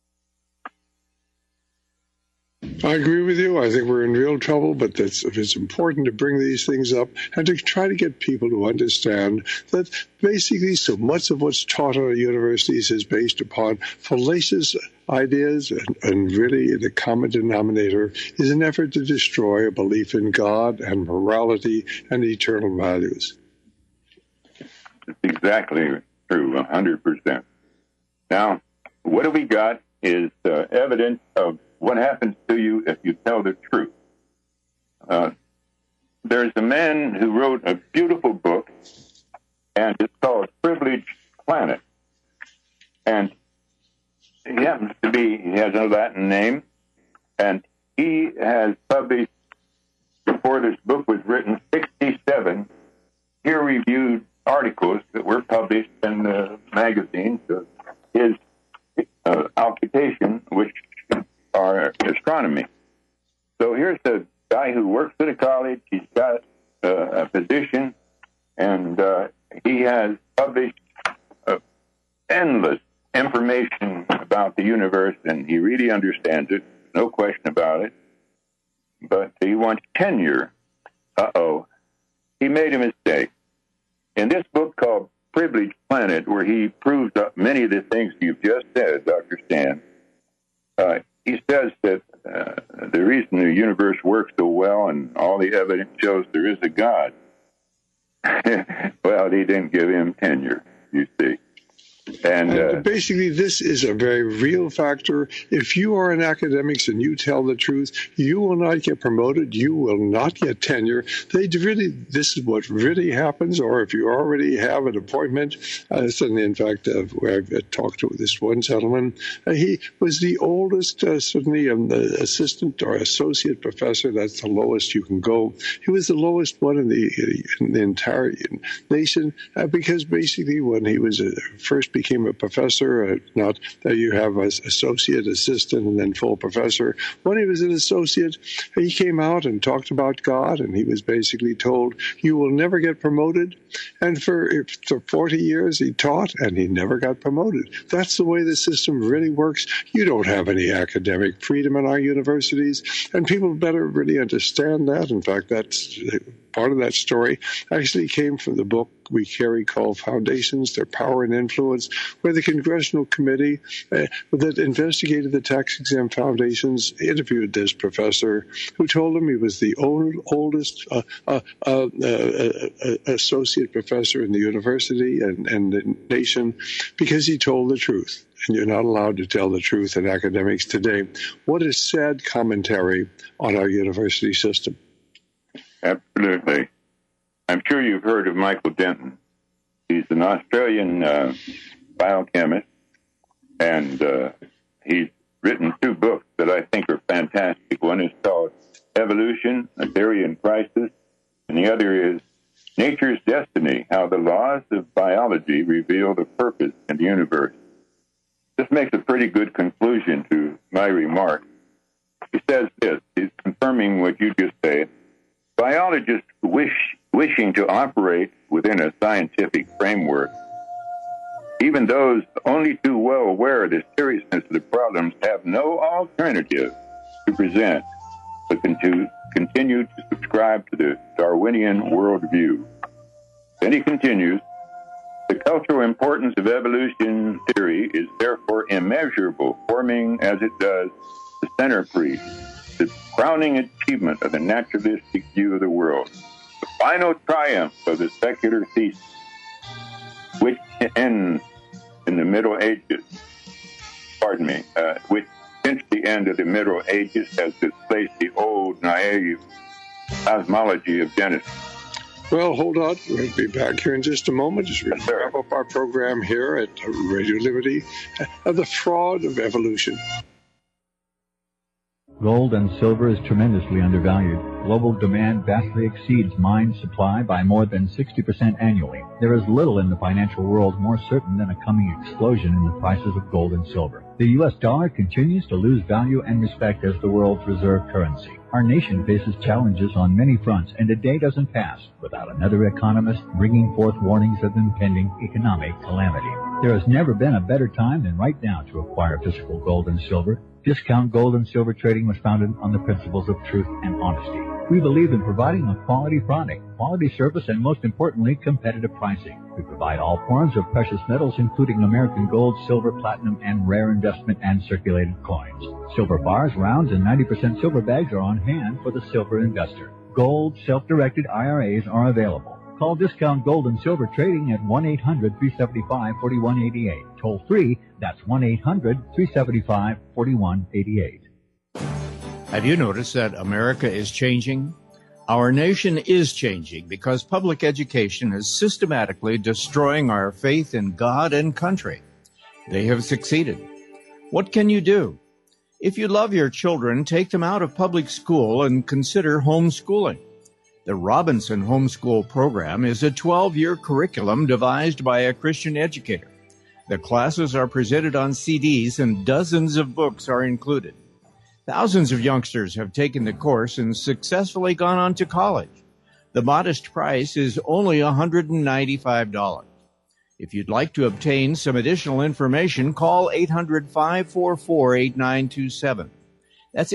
I agree with you. I think we're in real trouble, but it's important to bring these things up and to try to get people to understand that basically so much of what's taught in our universities is based upon fallacious ideas, and really the common denominator is an effort to destroy a belief in God and morality and eternal values. It's exactly true, 100%. Now, what do we got is evidence of what happens to you if you tell the truth. There's a man who wrote a beautiful book, and it's called Privileged Planet. And he happens to be, he has a Latin name, and he has published, before this book was written, 67 peer-reviewed articles that were published in the magazines of his occupation, which are astronomy. So here's a guy who works at a college. He's got a position, and he has published endless information about the universe, and he really understands it, no question about it. But he wants tenure. He made a mistake. In this book called Privileged Planet, where he proves up many of the things you've just said, Dr. Stan, he says that the reason the universe works so well and all the evidence shows there is a God, well, he didn't give him tenure, you see. And basically, this is a very real factor. If you are in academics and you tell the truth, you will not get promoted. You will not get tenure. This is what really happens. Or if you already have an appointment, suddenly, in fact, where I've talked to this one gentleman, he was the oldest, suddenly, assistant or associate professor. That's the lowest you can go. He was the lowest one in the entire nation because basically, when he was first became a professor, not that you have an associate, assistant, and then full professor. When he was an associate, he came out and talked about God, and he was basically told, you will never get promoted. And for 40 years, he taught, and he never got promoted. That's the way the system really works. You don't have any academic freedom in our universities, and people better really understand that. In fact, that's part of that story actually came from the book we carry called Foundations, Their Power and Influence, where the Congressional Committee that investigated the tax-exempt foundations interviewed this professor who told him he was the oldest associate professor in the university and the nation because he told the truth. And you're not allowed to tell the truth in academics today. What a sad commentary on our university system. Absolutely. I'm sure you've heard of Michael Denton. He's an Australian biochemist, and he's written 2 books that I think are fantastic. One is called Evolution, A Theory in Crisis, and the other is Nature's Destiny, How the Laws of Biology Reveal the Purpose in the Universe. This makes a pretty good conclusion to my remarks. He says this, he's confirming what you just said. Biologists wishing to operate within a scientific framework, even those only too well aware of the seriousness of the problems, have no alternative to present but to continue to subscribe to the Darwinian worldview. Then he continues, the cultural importance of evolution theory is therefore immeasurable, forming as it does the centerpiece, the crowning achievement of the naturalistic view of the world, the final triumph of the secular thesis, which ends in the Middle Ages, which since the end of the Middle Ages has displaced the old naive cosmology of Genesis. Well, hold on. We'll be back here in just a moment as we wrap up our program here at Radio Liberty of the fraud of evolution. Gold and silver is tremendously undervalued. Global demand vastly exceeds mine supply by more than 60% annually. There is little in the financial world more certain than a coming explosion in the prices of gold and silver. The U.S. dollar continues to lose value and respect as the world's reserve currency. Our nation faces challenges on many fronts, and a day doesn't pass without another economist bringing forth warnings of impending economic calamity. There has never been a better time than right now to acquire physical gold and silver. Discount Gold and Silver Trading was founded on the principles of truth and honesty. We believe in providing a quality product, quality service, and most importantly, competitive pricing. We provide all forms of precious metals, including American gold, silver, platinum, and rare investment and circulated coins. Silver bars, rounds, and 90% silver bags are on hand for the silver investor. Gold self-directed IRAs are available. Call Discount Gold and Silver Trading at 1-800-375-4188. Toll free, that's 1-800-375-4188. Have you noticed that America is changing? Our nation is changing because public education is systematically destroying our faith in God and country. They have succeeded. What can you do? If you love your children, take them out of public school and consider homeschooling. The Robinson Homeschool Program is a 12-year curriculum devised by a Christian educator. The classes are presented on CDs and dozens of books are included. Thousands of youngsters have taken the course and successfully gone on to college. The modest price is only $195. If you'd like to obtain some additional information, call 800-544-8927. That's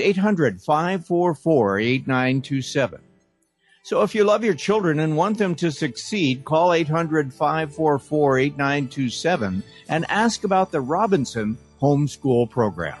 800-544-8927. So if you love your children and want them to succeed, call 800-544-8927 and ask about the Robinson Homeschool Program.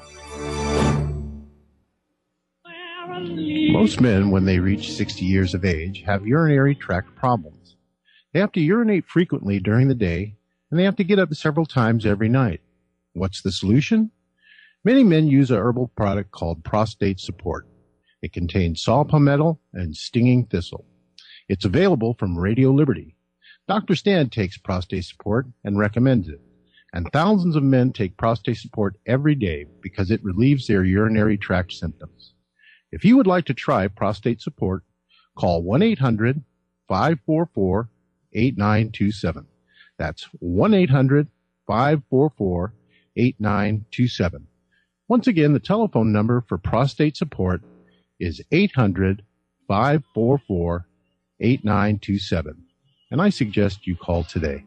Most men, when they reach 60 years of age, have urinary tract problems. They have to urinate frequently during the day, and they have to get up several times every night. What's the solution? Many men use a herbal product called Prostate Support. It contains saw palmetto and stinging thistle. It's available from Radio Liberty. Dr. Stan takes Prostate Support and recommends it. And thousands of men take Prostate Support every day because it relieves their urinary tract symptoms. If you would like to try Prostate Support, call 1-800-544-8927. That's 1-800-544-8927. 800-544-8927. Once again, the telephone number for prostate support is 800-544-8927. And I suggest you call today.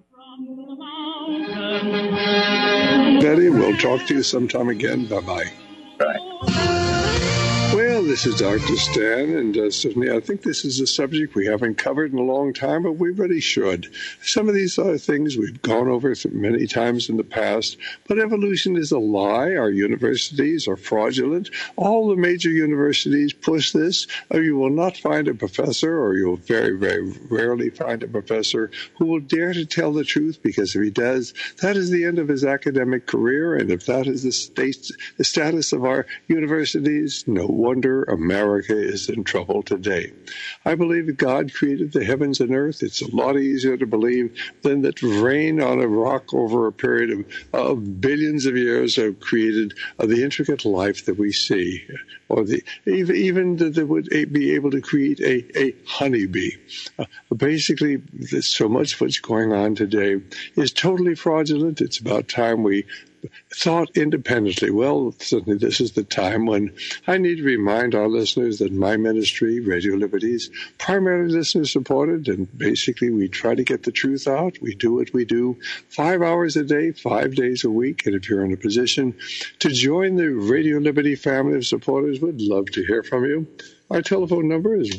Betty, we'll talk to you sometime again. Bye-bye. Right. Well, this is Dr. Stan, and certainly I think this is a subject we haven't covered in a long time, but we really should. Some of these are things we've gone over many times in the past, but evolution is a lie. Our universities are fraudulent. All the major universities push this. You will not find a professor, or you'll very, very rarely find a professor who will dare to tell the truth, because if he does, that is the end of his academic career, and if that is the status of our universities, no wonder America is in trouble today. I believe that God created the heavens and earth. It's a lot easier to believe than that rain on a rock over a period of billions of years have created the intricate life that we see, or even that they would be able to create a honeybee. Basically, so much what's going on today is totally fraudulent. It's about time we thought independently. Well, certainly this is the time when I need to remind our listeners that my ministry, Radio Liberty, is primarily listener-supported, and basically we try to get the truth out. We do what we do 5 hours a day, 5 days a week, and if you're in a position to join the Radio Liberty family of supporters, we'd love to hear from you. Our telephone number is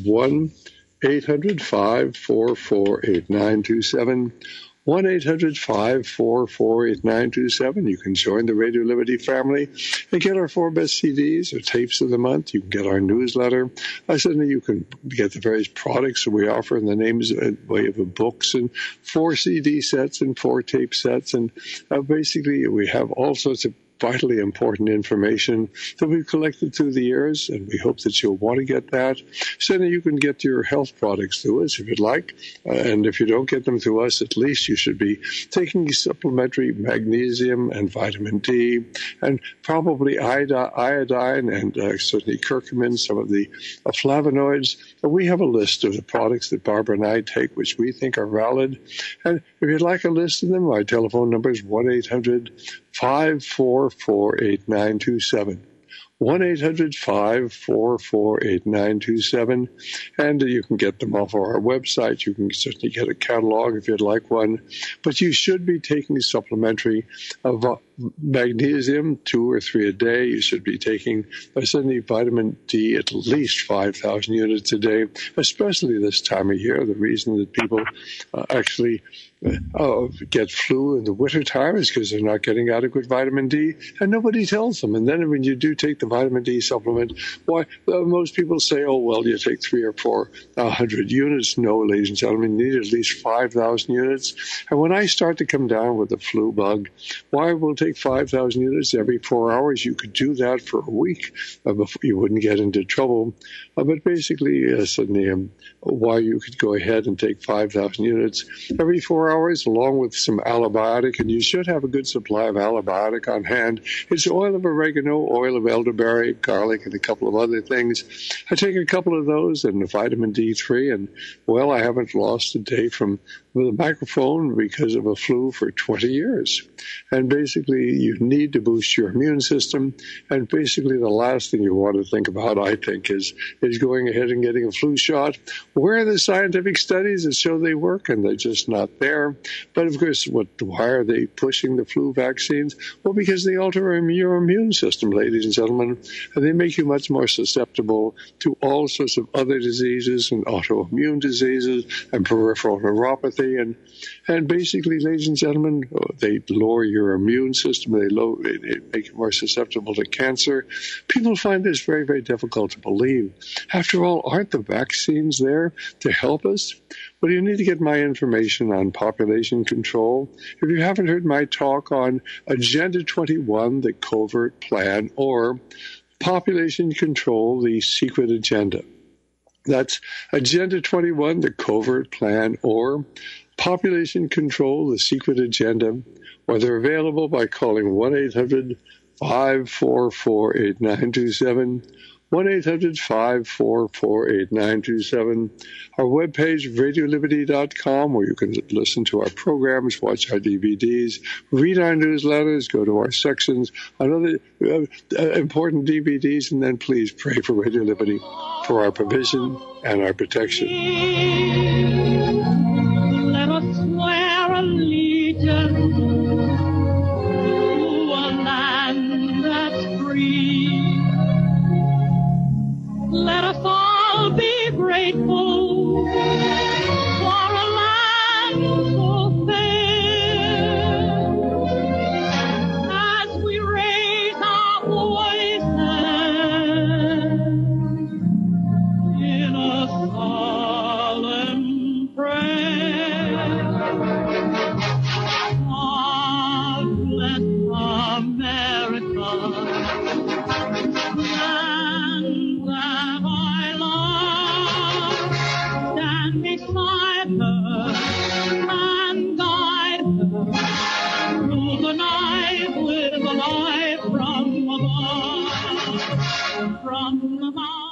1-800-544-8927. 1-800-544-8927. You can join the Radio Liberty family and get our 4 best CDs or tapes of the month. You can get our newsletter. Certainly you can get the various products that we offer in the names in way of books, and 4 CD sets and 4 tape sets. And basically we have all sorts of vitally important information that we've collected through the years, and we hope that you'll want to get that. So then you can get your health products through us if you'd like, and if you don't get them through us, at least you should be taking supplementary magnesium and vitamin D, and probably iodine and certainly curcumin, some of the flavonoids. We have a list of the products that Barbara and I take which we think are valid, and if you'd like a list of them, my telephone number is 1-800-544-8927. 1-800-544-8927. And you can get them off of our website. You can certainly get a catalog if you'd like one. But you should be taking supplementary magnesium 2 or 3 a day. You should be taking certainly vitamin D at least 5,000 units a day, especially this time of year. The reason that people actually get flu in the wintertime is because they're not getting adequate vitamin D, and nobody tells them. And then when you do take the vitamin D supplement, why most people say, oh, well, you take 300 or 400 units. No, ladies and gentlemen, you need at least 5,000 units. And when I start to come down with the flu bug, why we'll take 5,000 units every 4 hours? You could do that for a week before you wouldn't get into trouble. But basically, suddenly, why you could go ahead and take 5,000 units every 4 hours, along with some alibiotic, and you should have a good supply of alibiotic on hand. It's oil of oregano, oil of elderberry, garlic, and a couple of other things. I take a couple of those and vitamin D3, and, well, I haven't lost a day from the microphone because of a flu for 20 years. And basically, you need to boost your immune system, and basically the last thing you want to think about, I think, is going ahead and getting a flu shot. Where are the scientific studies that show they work? And they're just not there. But of course, why are they pushing the flu vaccines? Well, because they alter your immune system, ladies and gentlemen, and they make you much more susceptible to all sorts of other diseases and autoimmune diseases and peripheral neuropathy. And basically, ladies and gentlemen, they lower your immune system. They make you more susceptible to cancer. People find this very, very difficult to believe. After all, aren't the vaccines there to help us? Well, you need to get my information on population control. If you haven't heard my talk on Agenda 21, the Covert Plan, or Population Control, the Secret Agenda. That's Agenda 21, the Covert Plan, or Population Control, the Secret Agenda, or they're available by calling 1-800-544-8927, 1-800-544-8927. Our webpage, radioliberty.com, where you can listen to our programs, watch our DVDs, read our newsletters, go to our sections, on other important DVDs, and then please pray for Radio Liberty for our provision and our protection. Let us swear allegiance to a land that's free. Let us all be grateful for a land so fair. As we raise our voices in a solemn prayer. God bless America, land that I love. Stand beside her and guide her through the night with a light from above, from the mountain.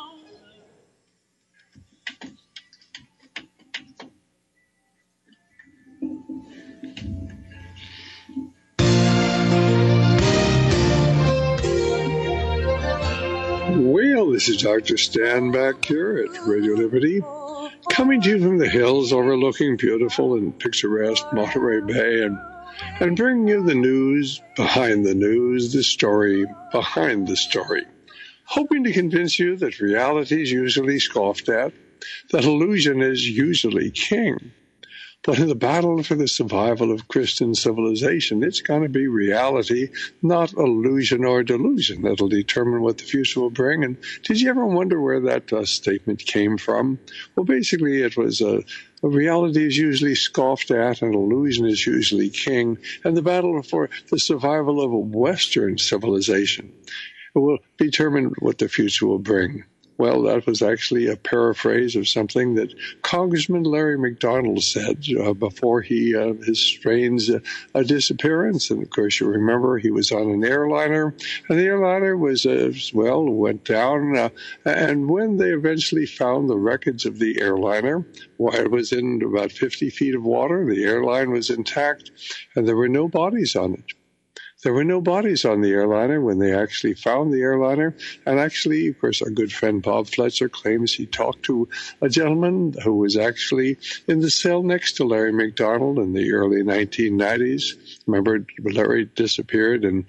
Well, this is Dr. Stan back here at Radio Liberty, coming to you from the hills overlooking beautiful and picturesque Monterey Bay, and bringing you the news behind the news, the story behind the story, hoping to convince you that reality is usually scoffed at, that illusion is usually king. But in the battle for the survival of Christian civilization, it's going to be reality, not illusion or delusion, that'll determine what the future will bring. And did you ever wonder where that statement came from? Well, basically, it was a reality is usually scoffed at and illusion is usually king. And the battle for the survival of Western civilization will determine what the future will bring. Well, that was actually a paraphrase of something that Congressman Larry McDonald said before his strange disappearance. And, of course, you remember he was on an airliner, and the airliner was, went down. And when they eventually found the wreckage of the airliner, it was in about 50 feet of water. The airline was intact, and there were no bodies on it. There were no bodies on the airliner when they actually found the airliner. And actually, of course, our good friend Bob Fletcher claims he talked to a gentleman who was actually in the cell next to Larry McDonald in the early 1990s. Remember, Larry disappeared in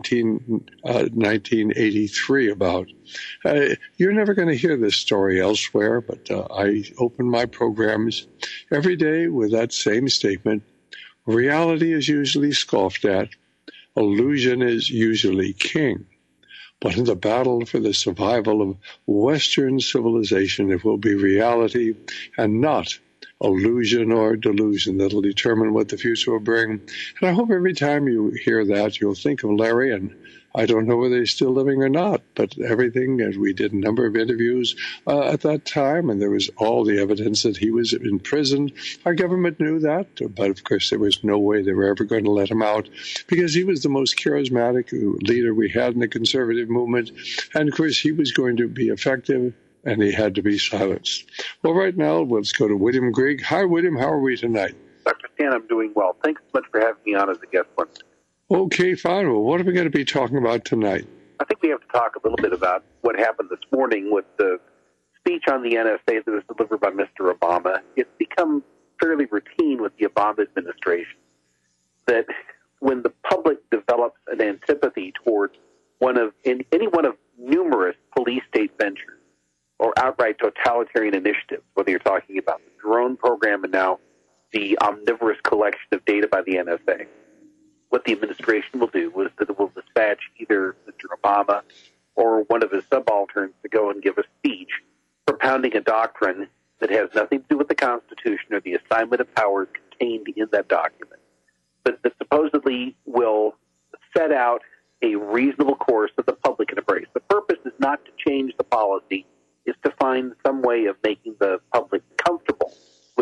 1983 about. You're never going to hear this story elsewhere, but I open my programs every day with that same statement. Reality is usually scoffed at. Illusion is usually king. But in the battle for the survival of Western civilization, it will be reality and not illusion or delusion that'll determine what the future will bring. And I hope every time you hear that, you'll think of Larry, and I don't know whether he's still living or not, but everything, as we did a number of interviews at that time, and there was all the evidence that he was imprisoned. Our government knew that, but of course there was no way they were ever going to let him out because he was the most charismatic leader we had in the conservative movement, and of course he was going to be effective, and he had to be silenced. Well, right now, let's go to William Grigg. Hi, William. How are we tonight? Dr. Stan, I'm doing well. Thanks so much for having me on as a guest once. Okay, fine. Well, what are we going to be talking about tonight? I think we have to talk a little bit about what happened this morning with the speech on the NSA that was delivered by Mr. Obama. It's become fairly routine with the Obama administration that when the public develops an antipathy towards any one of numerous police state ventures or outright totalitarian initiatives, whether you're talking about the drone program and now the omnivorous collection of data by the NSA, what the administration will do is that it will dispatch either Mr. Obama or one of his subalterns to go and give a speech propounding a doctrine that has nothing to do with the Constitution or the assignment of powers contained in that document, but that supposedly will set out a reasonable course that the public can embrace. The purpose is not to change the policy, it's to find some way of making the public comfortable with the policy.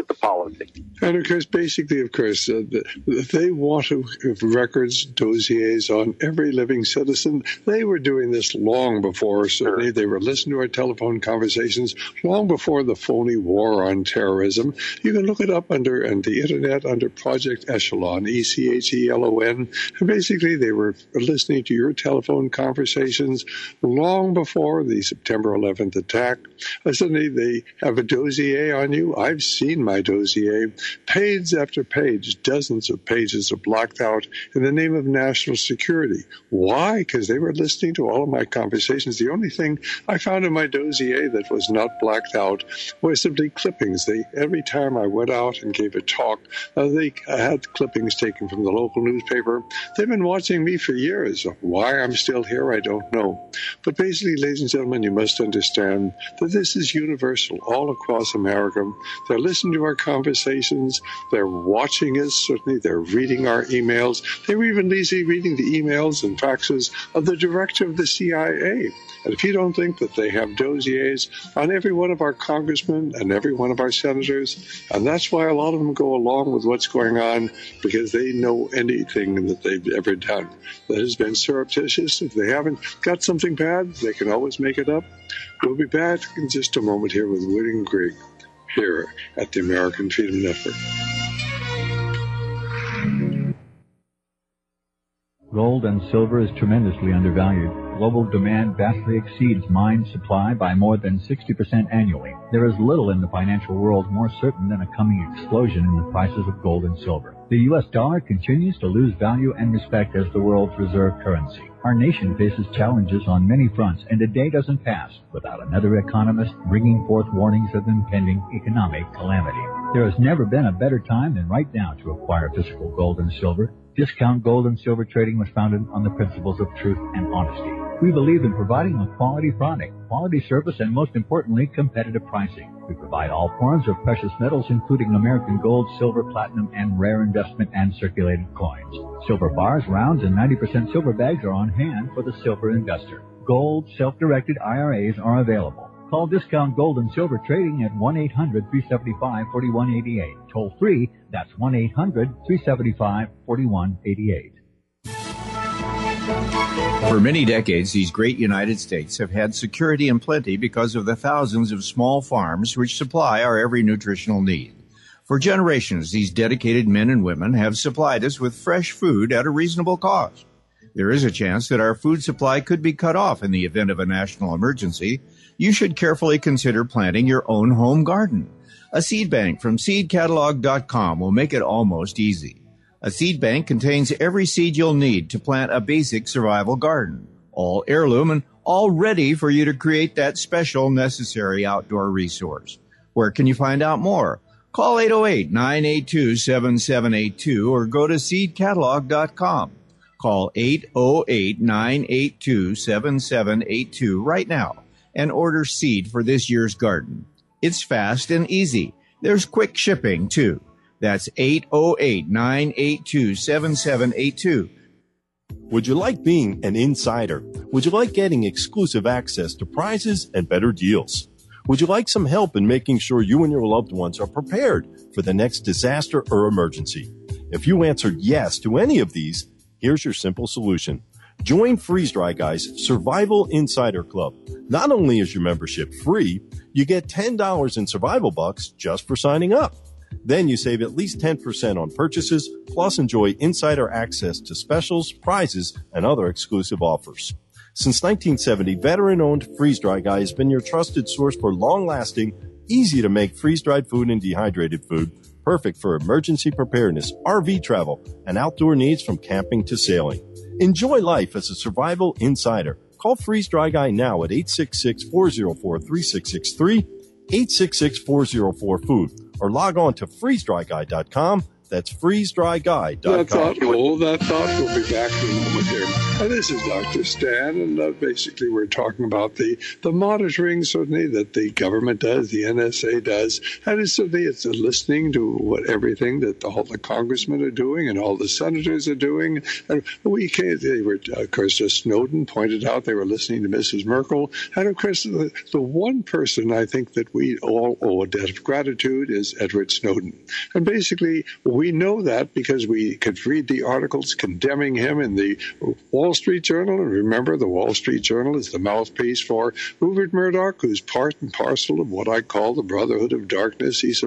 policy. And of course, they want to have records, dossiers on every living citizen. They were doing this long before, certainly. They were listening to our telephone conversations long before the phony war on terrorism. You can look it up on the internet under Project Echelon, ECHELON. And basically, they were listening to your telephone conversations long before the September 11th attack. Suddenly, they have a dossier on you. I've seen my dossier. Page after page, dozens of pages are blocked out in the name of national security. Why? Because they were listening to all of my conversations. The only thing I found in my dossier that was not blacked out was simply clippings. Every time I went out and gave a talk, they had clippings taken from the local newspaper. They've been watching me for years. Why I'm still here, I don't know. But basically, ladies and gentlemen, you must understand that this is universal all across America. They're listening to our conversations. They're watching us. Certainly, they're reading our emails. They were even reading the emails and faxes of the director of the CIA. And if you don't think that they have dossiers on every one of our congressmen and every one of our senators, and that's why a lot of them go along with what's going on, because they know anything that they've ever done that has been surreptitious. If they haven't got something bad, they can always make it up. We'll be back in just a moment here with William Grigg here at the American Freedom Network. Gold and silver is tremendously undervalued. Global demand vastly exceeds mine supply by more than 60% annually. There is little in the financial world more certain than a coming explosion in the prices of gold and silver. The U.S. dollar continues to lose value and respect as the world's reserve currency. Our nation faces challenges on many fronts, and a day doesn't pass without another economist bringing forth warnings of impending economic calamity. There has never been a better time than right now to acquire physical gold and silver. Discount Gold and Silver Trading was founded on the principles of truth and honesty. We believe in providing a quality product, quality service, and most importantly, competitive pricing. We provide all forms of precious metals, including American gold, silver, platinum, and rare investment and circulated coins. Silver bars, rounds, and 90% silver bags are on hand for the silver investor. Gold, self-directed IRAs are available. Call Discount Gold and Silver Trading at 1-800-375-4188. Toll free, that's 1-800-375-4188. For many decades, these great United States have had security and plenty because of the thousands of small farms which supply our every nutritional need. For generations, these dedicated men and women have supplied us with fresh food at a reasonable cost. There is a chance that our food supply could be cut off in the event of a national emergency. You should carefully consider planting your own home garden. A seed bank from seedcatalog.com will make it almost easy. A seed bank contains every seed you'll need to plant a basic survival garden, all heirloom and all ready for you to create that special necessary outdoor resource. Where can you find out more? Call 808-982-7782 or go to seedcatalog.com. Call 808-982-7782 right now and order seed for this year's garden. It's fast and easy. There's quick shipping, too. That's 808-982-7782. Would you like being an insider? Would you like getting exclusive access to prizes and better deals? Would you like some help in making sure you and your loved ones are prepared for the next disaster or emergency? If you answered yes to any of these, here's your simple solution. Join Freeze Dry Guy's Survival Insider Club. Not only is your membership free, you get $10 in survival bucks just for signing up. Then you save at least 10% on purchases, plus enjoy insider access to specials, prizes, and other exclusive offers. Since 1970, veteran-owned Freeze Dry Guy has been your trusted source for long-lasting, easy-to-make freeze-dried food and dehydrated food, perfect for emergency preparedness, RV travel, and outdoor needs from camping to sailing. Enjoy life as a survival insider. Call Freeze Dry Guy now at 866-404-3663, 866-404-FOOD, or log on to freezedryguy.com That's freezedryguy.com. That thought. We'll be back in a moment here. And this is Dr. Stan, and basically we're talking about the monitoring, certainly, that the government does, the NSA does, and it's listening to everything that all the congressmen are doing and all the senators are doing. And of course, Snowden pointed out they were listening to Mrs. Merkel, and of course, the one person I think that we all owe a debt of gratitude is Edward Snowden. And basically, we know that because we could read the articles condemning him in the Wall Street Journal. And remember, the Wall Street Journal is the mouthpiece for Rupert Murdoch, who's part and parcel of what I call the Brotherhood of Darkness. He's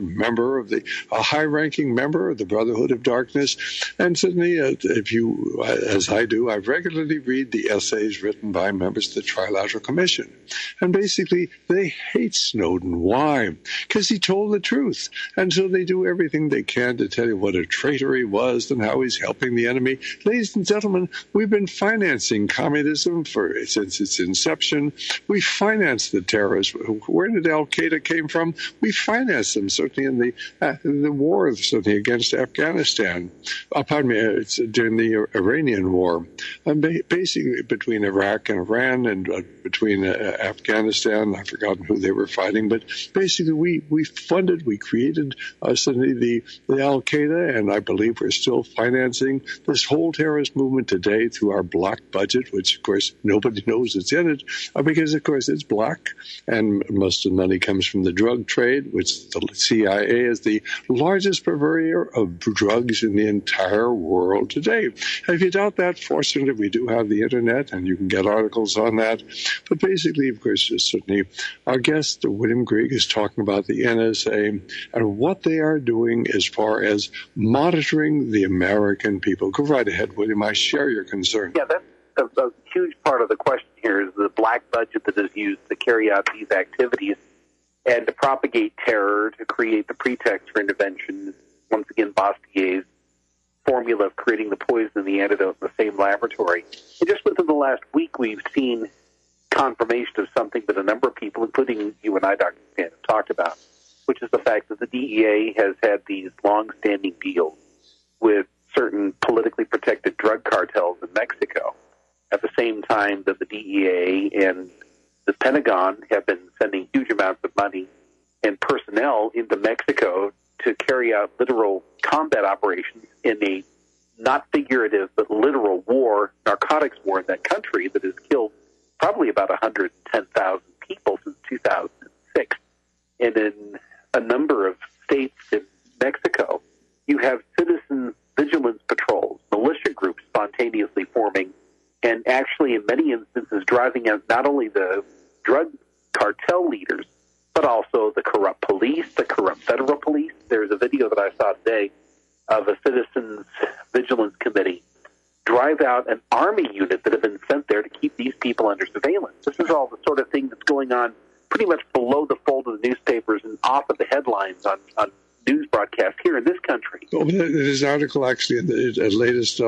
a high-ranking member of the Brotherhood of Darkness. And certainly, if you, as I do, I regularly read the essays written by members of the Trilateral Commission. And basically, they hate Snowden. Why? Because he told the truth. And so they do everything they can to tell you what a traitor he was and how he's helping the enemy. Ladies and gentlemen, we've been financing communism since its inception. We financed the terrorists. Where did Al-Qaeda came from? We financed them, certainly in the war, certainly against Afghanistan. It's during the Iranian war. And basically between Iraq and Iran and between Afghanistan, I've forgotten who they were fighting, but basically we created certainly the Al-Qaeda, and I believe we're still financing this whole terrorist movement today through our black budget, which, of course, nobody knows it's in it, because, of course, it's black, and most of the money comes from the drug trade, which the CIA is the largest purveyor of drugs in the entire world today. And if you doubt that, fortunately, we do have the Internet, and you can get articles on that. But basically, of course, certainly, our guest, William Grigg, is talking about the NSA and what they are doing as far as monitoring the American people. Go right ahead, William. I share your concern. Yeah, that's a huge part of the question here is the black budget that is used to carry out these activities and to propagate terror, to create the pretext for intervention. Once again, Bastier's formula of creating the poison and the antidote in the same laboratory. And just within the last week, we've seen confirmation of something that a number of people, including you and I, Dr. Stan, have talked about, which is the fact that the DEA has had these long-standing deals with certain politically protected drug cartels in Mexico, at the same time that the DEA and the Pentagon have been sending huge amounts of money and personnel into Mexico to carry out literal combat operations in a not figurative but literal war, narcotics war in that country that has killed probably about 110,000 people since 2006. And in a number of states in Mexico, you have citizen vigilance patrols, militia groups spontaneously forming, and actually in many instances driving out not only the drug cartel leaders, but also the corrupt police, the corrupt federal police. There's a video that I saw today of a citizens vigilance committee drive out an army unit that had been sent there to keep these people under surveillance. This is all the sort of thing that's going on pretty much below the fold of the newspapers and off of the headlines on news broadcasts here in this country. Well, this article actually in the latest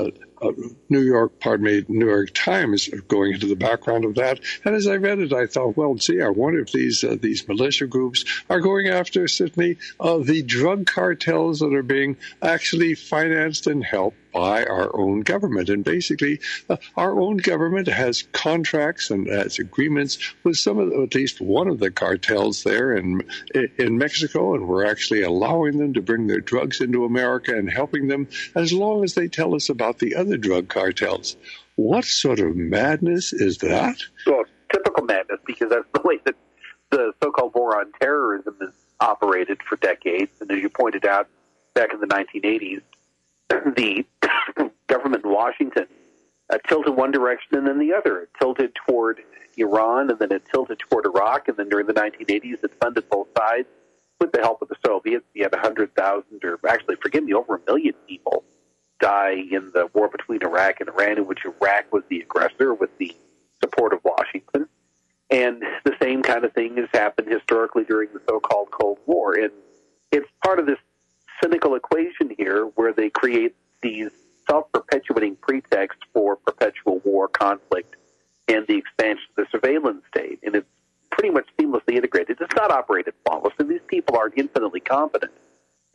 New York Times going into the background of that. And as I read it, I thought, well, gee, I wonder if these militia groups are going after certainly the drug cartels that are being actually financed and helped by our own government. And basically, our own government has contracts and has agreements with at least one of the cartels there in Mexico, and we're actually allowing them to bring their drugs into America and helping them as long as they tell us about the other drug cartels. What sort of madness is that? Well, typical madness, because that's the way that the so-called war on terrorism has operated for decades. And as you pointed out, back in the 1980s, the government in Washington tilted one direction and then the other. It tilted toward Iran, and then it tilted toward Iraq, and then during the 1980s it funded both sides with the help of the Soviets. You had 100,000, or actually, forgive me, over 1 million people die in the war between Iraq and Iran, in which Iraq was the aggressor with the support of Washington. And the same kind of thing has happened historically during the so-called Cold War. And it's part of this cynical equation here where they create these self-perpetuating pretexts for perpetual war, conflict, and the expansion of the surveillance state. And it's pretty much seamlessly integrated. It's not operated flawlessly. These people are infinitely competent.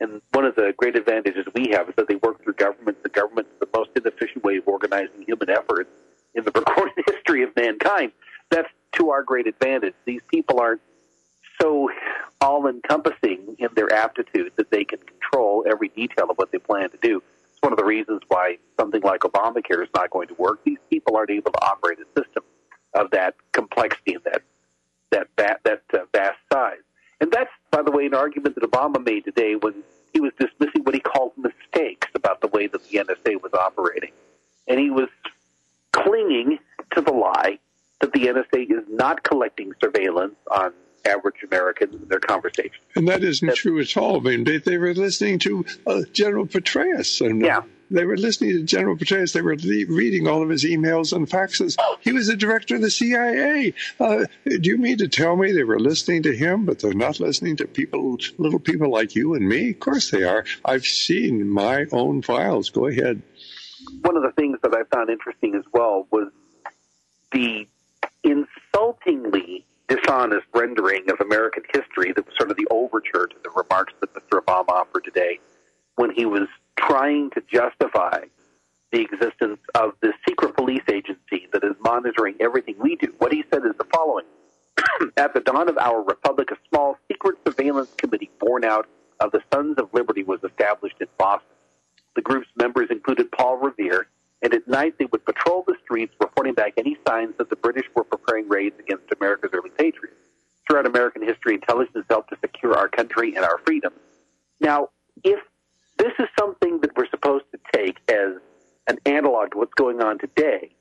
And one of the great advantages we have is that they work through government. The government is the most inefficient way of organizing human effort in the recorded history of mankind. That's to our great advantage. These people aren't so all-encompassing in their aptitude that they can control every detail of what they plan to do. It's one of the reasons why something like Obamacare is not going to work. These people aren't able to operate a system of that complexity and that vast size. And that's, by the way, an argument that Obama made today when he was dismissing what he called mistakes about the way that the NSA was operating. And he was clinging to the lie that the NSA is not collecting surveillance on average Americans in their conversations. And that isn't true at all. I mean, they were listening to General Petraeus. And they were listening to General Petraeus. They were reading all of his emails and faxes. He was the director of the CIA. Do you mean to tell me they were listening to him, but they're not listening to little people like you and me? Of course they are. I've seen my own files. Go ahead. One of the things that I found interesting as well was the insultingly dishonest rendering of American history that was sort of the overture to the remarks that Mr. Obama offered today when he was trying to justify the existence of this secret police agency that is monitoring everything we do. What he said is the following. At the dawn of our republic, a small secret surveillance committee born out of the Sons of Liberty was established in Boston. The group's members included Paul Revere, and at night they would patrol the streets, reporting back any signs that the British were preparing raids against America's early patriots. Throughout American history, intelligence helped to secure our country and our freedom. Now, if this is something that we're supposed to take as an analog to what's going on today,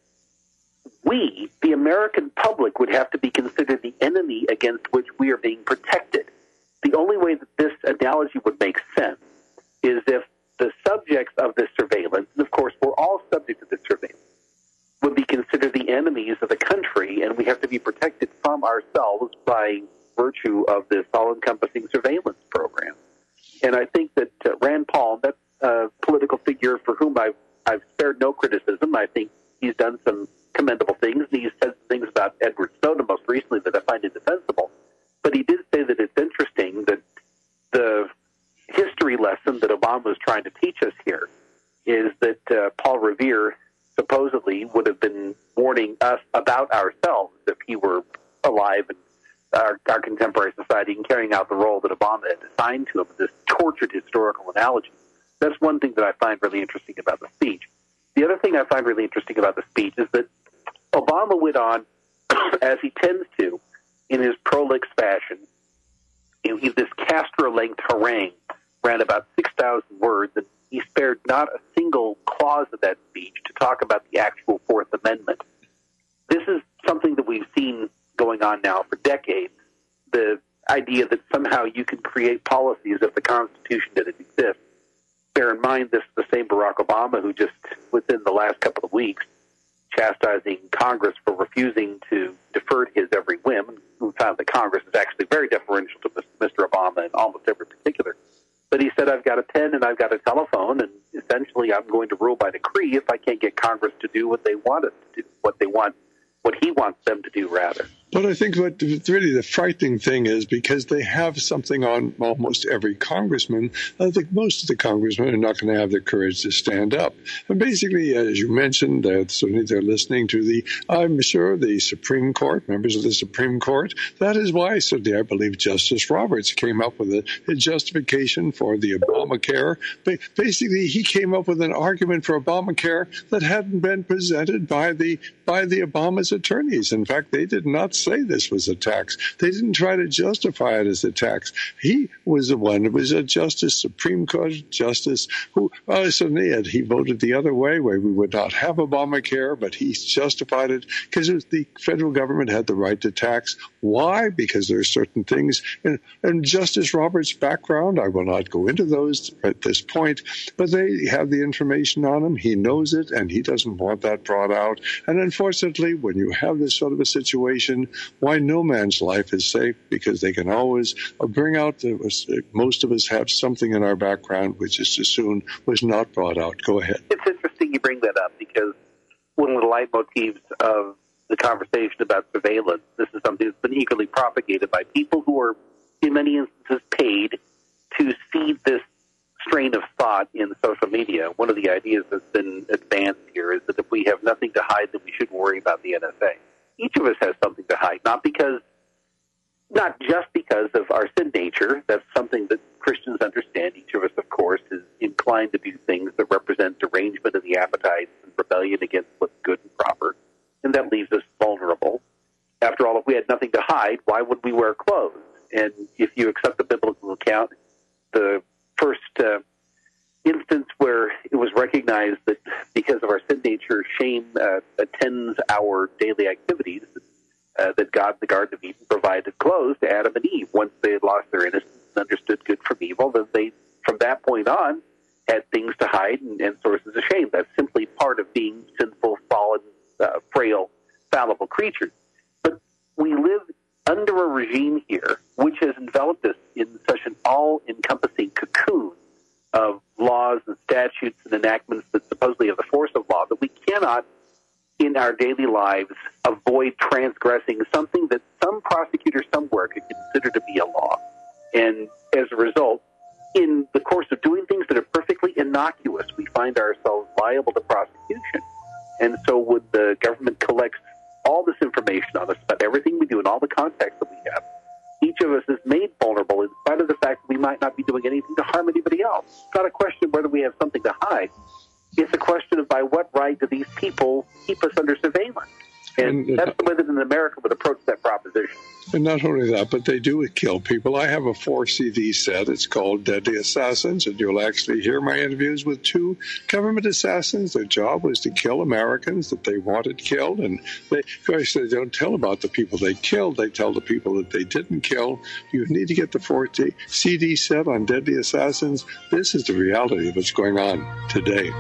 we, the American public, would have to be considered the enemy against which we are being protected. The only way that this analogy would make sense is if the subjects of this surveillance, and of course we're all subject to this surveillance, would be considered the enemies of the country, and we have to be protected from ourselves by virtue of this all-encompassing surveillance program. And I think that Rand Paul, that's a political figure for whom I've spared no criticism. I think he's done some commendable things, and he's said things about Edward Snowden most recently that I find indefensible. But he did say that it's interesting that the history lesson that Obama is trying to teach us here is that Paul Revere supposedly would have been warning us about ourselves if he were alive in our contemporary society and carrying out the role that Obama had assigned to him, this tortured historical analogy. That's one thing that I find really interesting about the speech. The other thing I find really interesting about the speech is that Obama went on, as he tends to, in his prolix fashion, in this Castro-length harangue, ran about 6,000 words, and he spared not a single clause of that speech to talk about the actual Fourth Amendment. This is something that we've seen going on now for decades, the idea that somehow you can create policies if the Constitution didn't exist. Bear in mind, this is the same Barack Obama who just, within the last couple of weeks, chastising Congress for refusing to defer to his every whim, who found that Congress is actually very deferential to Mr. Obama in almost every particular. But he said, I've got a pen and I've got a telephone, and essentially I'm going to rule by decree if I can't get Congress to do what they want us to do, what he wants them to do, rather. But I think what really the frightening thing is, because they have something on almost every congressman, I think most of the congressmen are not going to have the courage to stand up. And basically, as you mentioned, certainly they're listening to I'm sure, the Supreme Court, members of the Supreme Court. That is why, certainly, I believe Justice Roberts came up with a justification for the Obamacare. But basically, he came up with an argument for Obamacare that hadn't been presented by the Obama's attorneys. In fact, they did not say this was a tax. They didn't try to justify it as a tax. He was the one who was a justice, Supreme Court justice, who certainly he voted the other way, where we would not have Obamacare, but he justified it because the federal government had the right to tax. Why? Because there are certain things. And Justice Roberts' background, I will not go into those at this point, but they have the information on him. He knows it, and he doesn't want that brought out. And unfortunately, when you have this sort of a situation, why no man's life is safe, because they can always bring out most of us have something in our background which just as soon was not brought out. Go ahead. It's interesting you bring that up, because one of the leitmotifs of the conversation about surveillance, this is something that's been eagerly propagated by people who are, in many instances, paid to seed this train of thought in social media, one of the ideas that's been advanced here is that if we have nothing to hide, then we shouldn't worry about the NSA. Each of us has something to hide, not just because of our sin nature. That's something that Christians understand. Each of us, of course, is inclined to do things that represent derangement of the appetites and rebellion against what's good and proper, and that leaves us vulnerable. After all, if we had nothing to hide, why would we wear clothes? And if you accept the biblical account, the first instance where it was recognized that because of our sin nature, shame attends our daily activities, that God in the Garden of Eden provided clothes to Adam and Eve. Once they had lost their innocence and understood good from evil, then they, from that point on, had things to hide and sources of shame. That's simply part of being sinful, fallen, frail, fallible creatures. But we live under a regime here which has enveloped us in such an all-encompassing cocoon of laws and statutes and enactments that supposedly have the force of law that we cannot, in our daily lives, avoid transgressing something that some prosecutor somewhere could consider to be a law. And as a result, in the course of doing things that are perfectly innocuous, we find ourselves liable to prosecution. And so when the government collects all this information on us about everything we do and all the contacts that we have, each of us is made vulnerable in spite of the fact that we might not be doing anything to harm anybody else. It's not a question of whether we have something to hide. It's a question of by what right do these people keep us under surveillance? And that's the way that in America would approach that proposition. And not only that, but they do kill people. I have a 4-CD set. It's called Deadly Assassins, and you'll actually hear my interviews with 2 government assassins. Their job was to kill Americans that they wanted killed, and they, of course, they don't tell about the people they killed. They tell the people that they didn't kill. You need to get the 4-CD set on Deadly Assassins. This is the reality of what's going on today.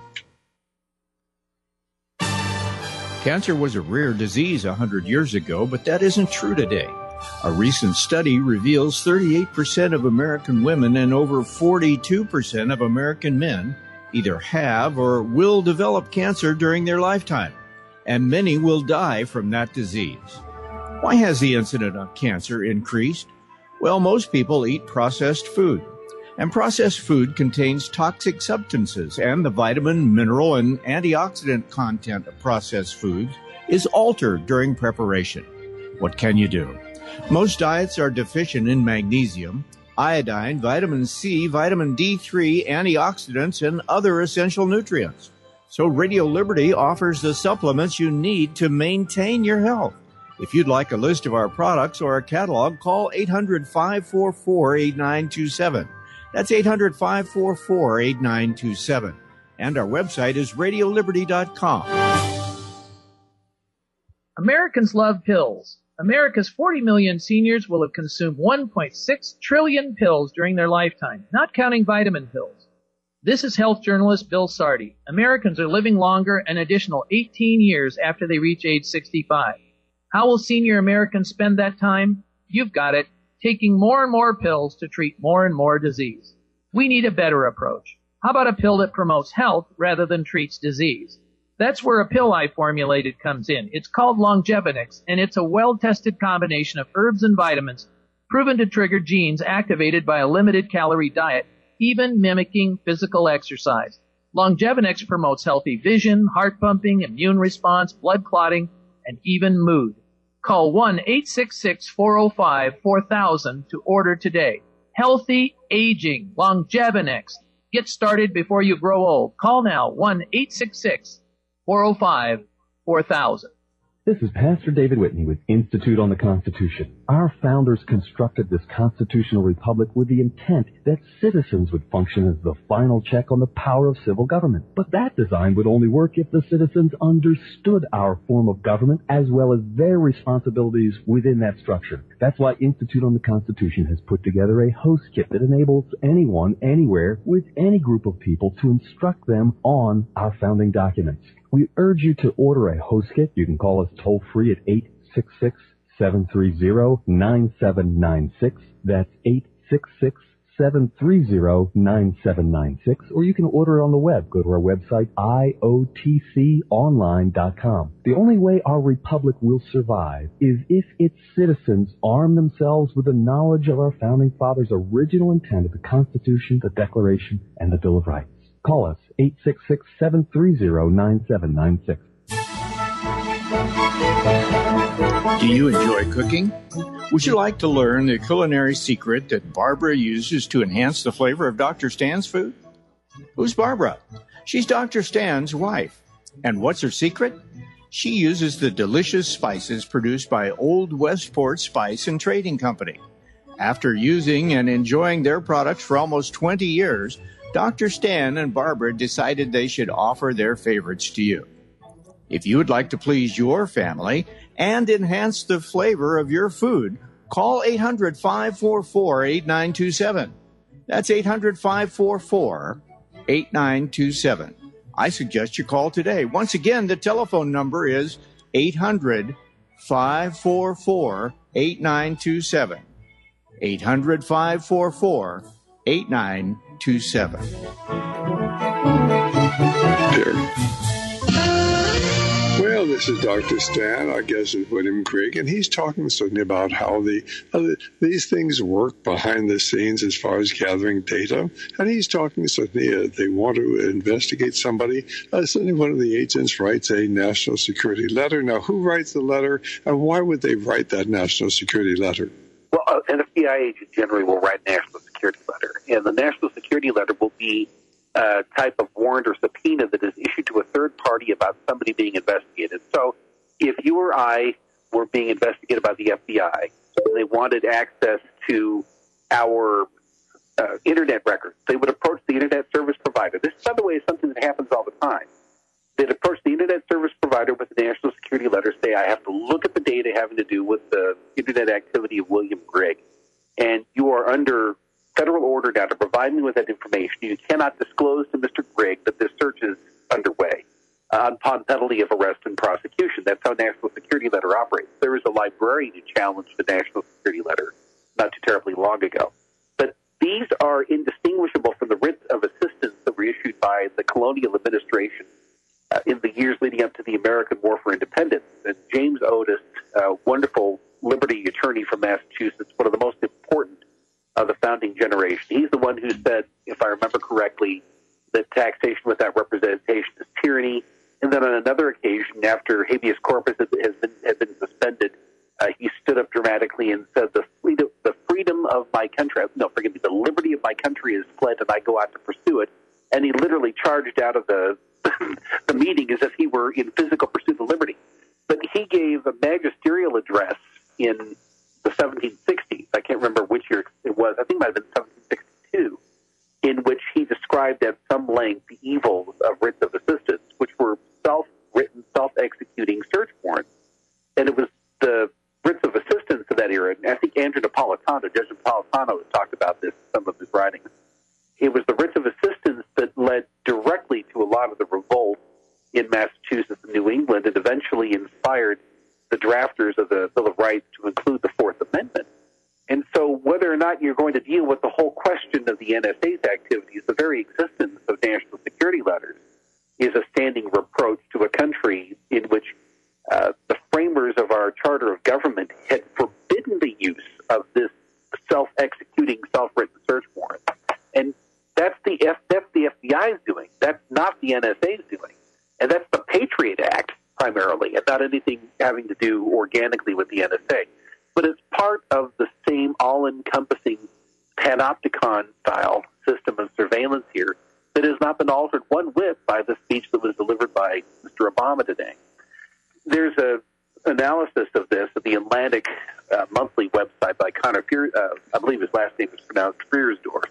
Cancer was a rare disease 100 years ago, but that isn't true today. A recent study reveals 38% of American women and over 42% of American men either have or will develop cancer during their lifetime, and many will die from that disease. Why has the incidence of cancer increased? Well, most people eat processed food. And processed food contains toxic substances, and the vitamin, mineral, and antioxidant content of processed foods is altered during preparation. What can you do? Most diets are deficient in magnesium, iodine, vitamin C, vitamin D3, antioxidants, and other essential nutrients. So Radio Liberty offers the supplements you need to maintain your health. If you'd like a list of our products or a catalog, call 800-544-8927. That's 800-544-8927. And our website is radioliberty.com. Americans love pills. America's 40 million seniors will have consumed 1.6 trillion pills during their lifetime, not counting vitamin pills. This is health journalist Bill Sardi. Americans are living longer an additional 18 years after they reach age 65. How will senior Americans spend that time? You've got it. Taking more and more pills to treat more and more disease. We need a better approach. How about a pill that promotes health rather than treats disease? That's where a pill I formulated comes in. It's called Longevinix, and it's a well-tested combination of herbs and vitamins proven to trigger genes activated by a limited-calorie diet, even mimicking physical exercise. Longevinix promotes healthy vision, heart pumping, immune response, blood clotting, and even mood. Call 1-866-405-4000 to order today. Healthy aging, Longevinix. Get started before you grow old. Call now, 1-866-405-4000. This is Pastor David Whitney with Institute on the Constitution. Our founders constructed this constitutional republic with the intent that citizens would function as the final check on the power of civil government. But that design would only work if the citizens understood our form of government as well as their responsibilities within that structure. That's why Institute on the Constitution has put together a host kit that enables anyone, anywhere, with any group of people to instruct them on our founding documents. We urge you to order a host kit. You can call us toll-free at 866-730-9796. That's 866-730-9796, or you can order it on the web. Go to our website, iotconline.com. The only way our republic will survive is if its citizens arm themselves with the knowledge of our founding fathers' original intent of the Constitution, the Declaration, and the Bill of Rights. Call us, 866-730-9796. Do you enjoy cooking? Would you like to learn the culinary secret that Barbara uses to enhance the flavor of Dr. Stan's food? Who's Barbara? She's Dr. Stan's wife. And what's her secret? She uses the delicious spices produced by Old Westport Spice and Trading Company. After using and enjoying their products for almost 20 years, Dr. Stan and Barbara decided they should offer their favorites to you. If you would like to please your family and enhance the flavor of your food, call 800-544-8927. That's 800-544-8927. I suggest you call today. Once again, the telephone number is 800-544-8927. 800-544-8927. Well, this is Dr. Stan, our guest is William Grigg, and he's talking certainly about how these things work behind the scenes as far as gathering data. And he's talking certainly they want to investigate somebody. Certainly one of the agents writes a national security letter. Now, who writes the letter, and why would they write that national security letter? Well, an FBI agent generally will write a national security letter, and the national security letter will be a type of warrant or subpoena that is issued to a third party about somebody being investigated. So if you or I were being investigated by the FBI and they wanted access to our Internet records, they would approach the Internet service provider. This, by the way, is something that happens all the time. They'd approach the Internet service provider with a national security letter, say, I have to look at the data having to do with the Internet activity of William Grigg, and you are under federal order now to provide me with that information. You cannot disclose to Mr. Grigg that this search is underway upon penalty of arrest and prosecution. That's how national security letter operates. There was a librarian who challenged the national security letter not too terribly long ago. But these are indistinguishable from the writs of assistance that were issued by the colonial administration in the years leading up to the American War for Independence. And James Otis, a wonderful liberty attorney from Massachusetts, one of the most important of the founding generation, he's the one who said, if I remember correctly, that taxation without representation is tyranny. And then on another occasion, after habeas corpus had been suspended, he stood up dramatically and said, the freedom of my country, the liberty of my country is fled, and I go out to pursue it. And he literally charged out of the meeting as if he were in physical pursuit of liberty. But he gave a magisterial address in the 1760s. I can't remember which year it was. I think it might have been 1762, in which he described at some length the evils of writs of assistance, which were self-written, self-executing search warrants. And it was the writs of assistance of that era. And I think Andrew Napolitano, Judge Napolitano, has talked about this in some of his writings. It was the writs of assistance that led directly to a lot of the revolt in Massachusetts and New England, and eventually inspired the drafters of the Bill of Rights to include the Fourth Amendment. And so whether or not you're going to deal with the whole question of the NSA's activities, the very existence of national security letters is a standing reproach to a country in which the framers of our Charter of Government had forbidden the use of this self-executing, self-written search warrant. And that's the FBI's doing. That's not the NSA's doing. And that's the Patriot Act, primarily, and not anything having to do organically with the NSA. But it's part of the same all-encompassing panopticon-style system of surveillance here that has not been altered one whit by the speech that was delivered by Mr. Obama today. There's an analysis of this at the Atlantic monthly website by Connor Piers, I believe his last name is pronounced Friersdorf.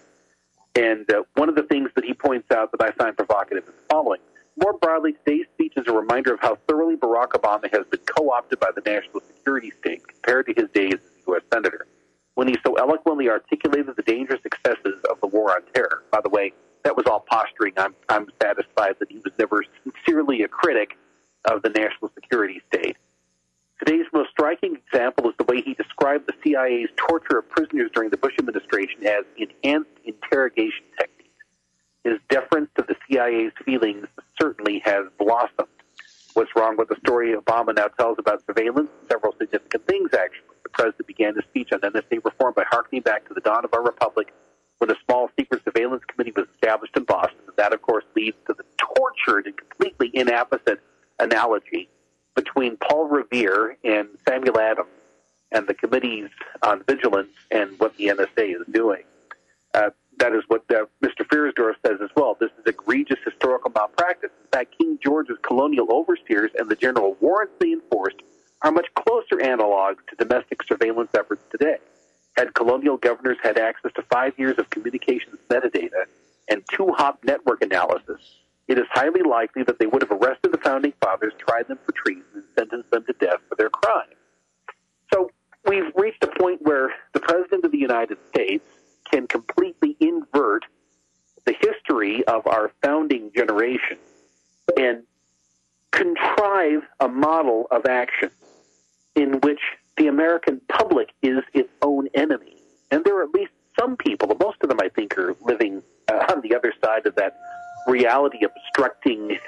And one of the things that he points out that I find provocative is the following. More broadly, today's speech is a reminder of how thoroughly Barack Obama has been co-opted by the national security state compared to his days as a U.S. Senator, when he so eloquently articulated the dangerous excesses of the war on terror. By the way, that was all posturing. I'm satisfied that he was never sincerely a critic of the national security state. Today's most striking striking example is the way he described the CIA's torture of prisoners during the Bush administration as enhanced interrogation techniques. His deference to the CIA's feelings certainly has blossomed. What's wrong with the story Obama now tells about surveillance? Several significant things, actually. The president began his speech on NSA reform by hearkening back to the dawn of our republic when a small secret surveillance committee was established in Boston. And that, of course, leads to the tortured and completely inapposite analogy between Paul Revere and Samuel Adams and the committees on vigilance and what the NSA is doing. That is what Mr. Fiersdorf says as well. This is egregious historical malpractice. In fact, King George's colonial overseers and the general warrants they enforced are much closer analogs to domestic surveillance efforts today. Had colonial governors had access to 5 years of communications metadata and 2-hop network analysis, it is highly likely that they would have arrested the Founding Fathers, tried them for treason, and sentenced them to death for their crime. So we've reached a point where the President of the United States can completely invert the history of our founding generation and contrive a model of action in which the American public is its own enemy. And there are at least some people, most of them I think are living on the other side of that reality-obstructing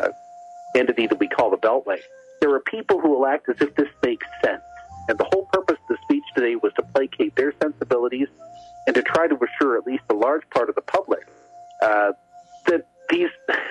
entity that we call the Beltway. There are people who will act as if this makes sense. And the whole purpose of the speech today was to placate their sensibilities and to try to assure at least a large part of the public that these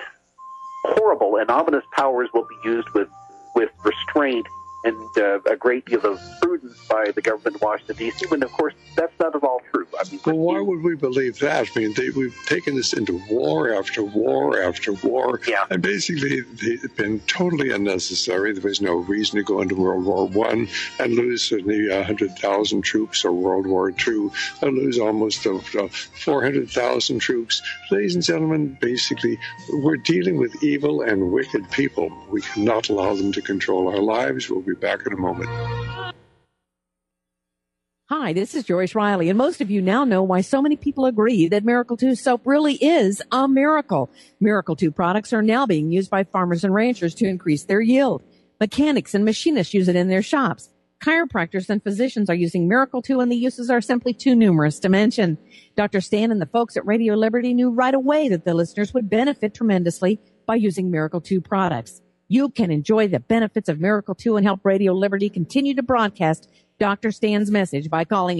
horrible and ominous powers will be used with restraint and a great deal of prudence by the government in Washington, D.C., when, of course, that's not at all true. I mean, well, why would we believe that? I mean, we've taken this into war after war after war, and basically they've been totally unnecessary. There was no reason to go into World War I and lose certainly 100,000 troops, or World War II and lose almost 400,000 troops. Ladies and gentlemen, basically, we're dealing with evil and wicked people. We cannot allow them to control our lives. We'll be back in a moment. Hi, this is Joyce Riley, and most of you now know why so many people agree that Miracle 2 soap really is a miracle. Miracle 2 products are now being used by farmers and ranchers to increase their yield. Mechanics and machinists use it in their shops. Chiropractors and physicians are using Miracle 2, and the uses are simply too numerous to mention. Dr. Stan and the folks at Radio Liberty knew right away that the listeners would benefit tremendously by using Miracle 2 products. You can enjoy the benefits of Miracle 2 and help Radio Liberty continue to broadcast Dr. Stan's message by calling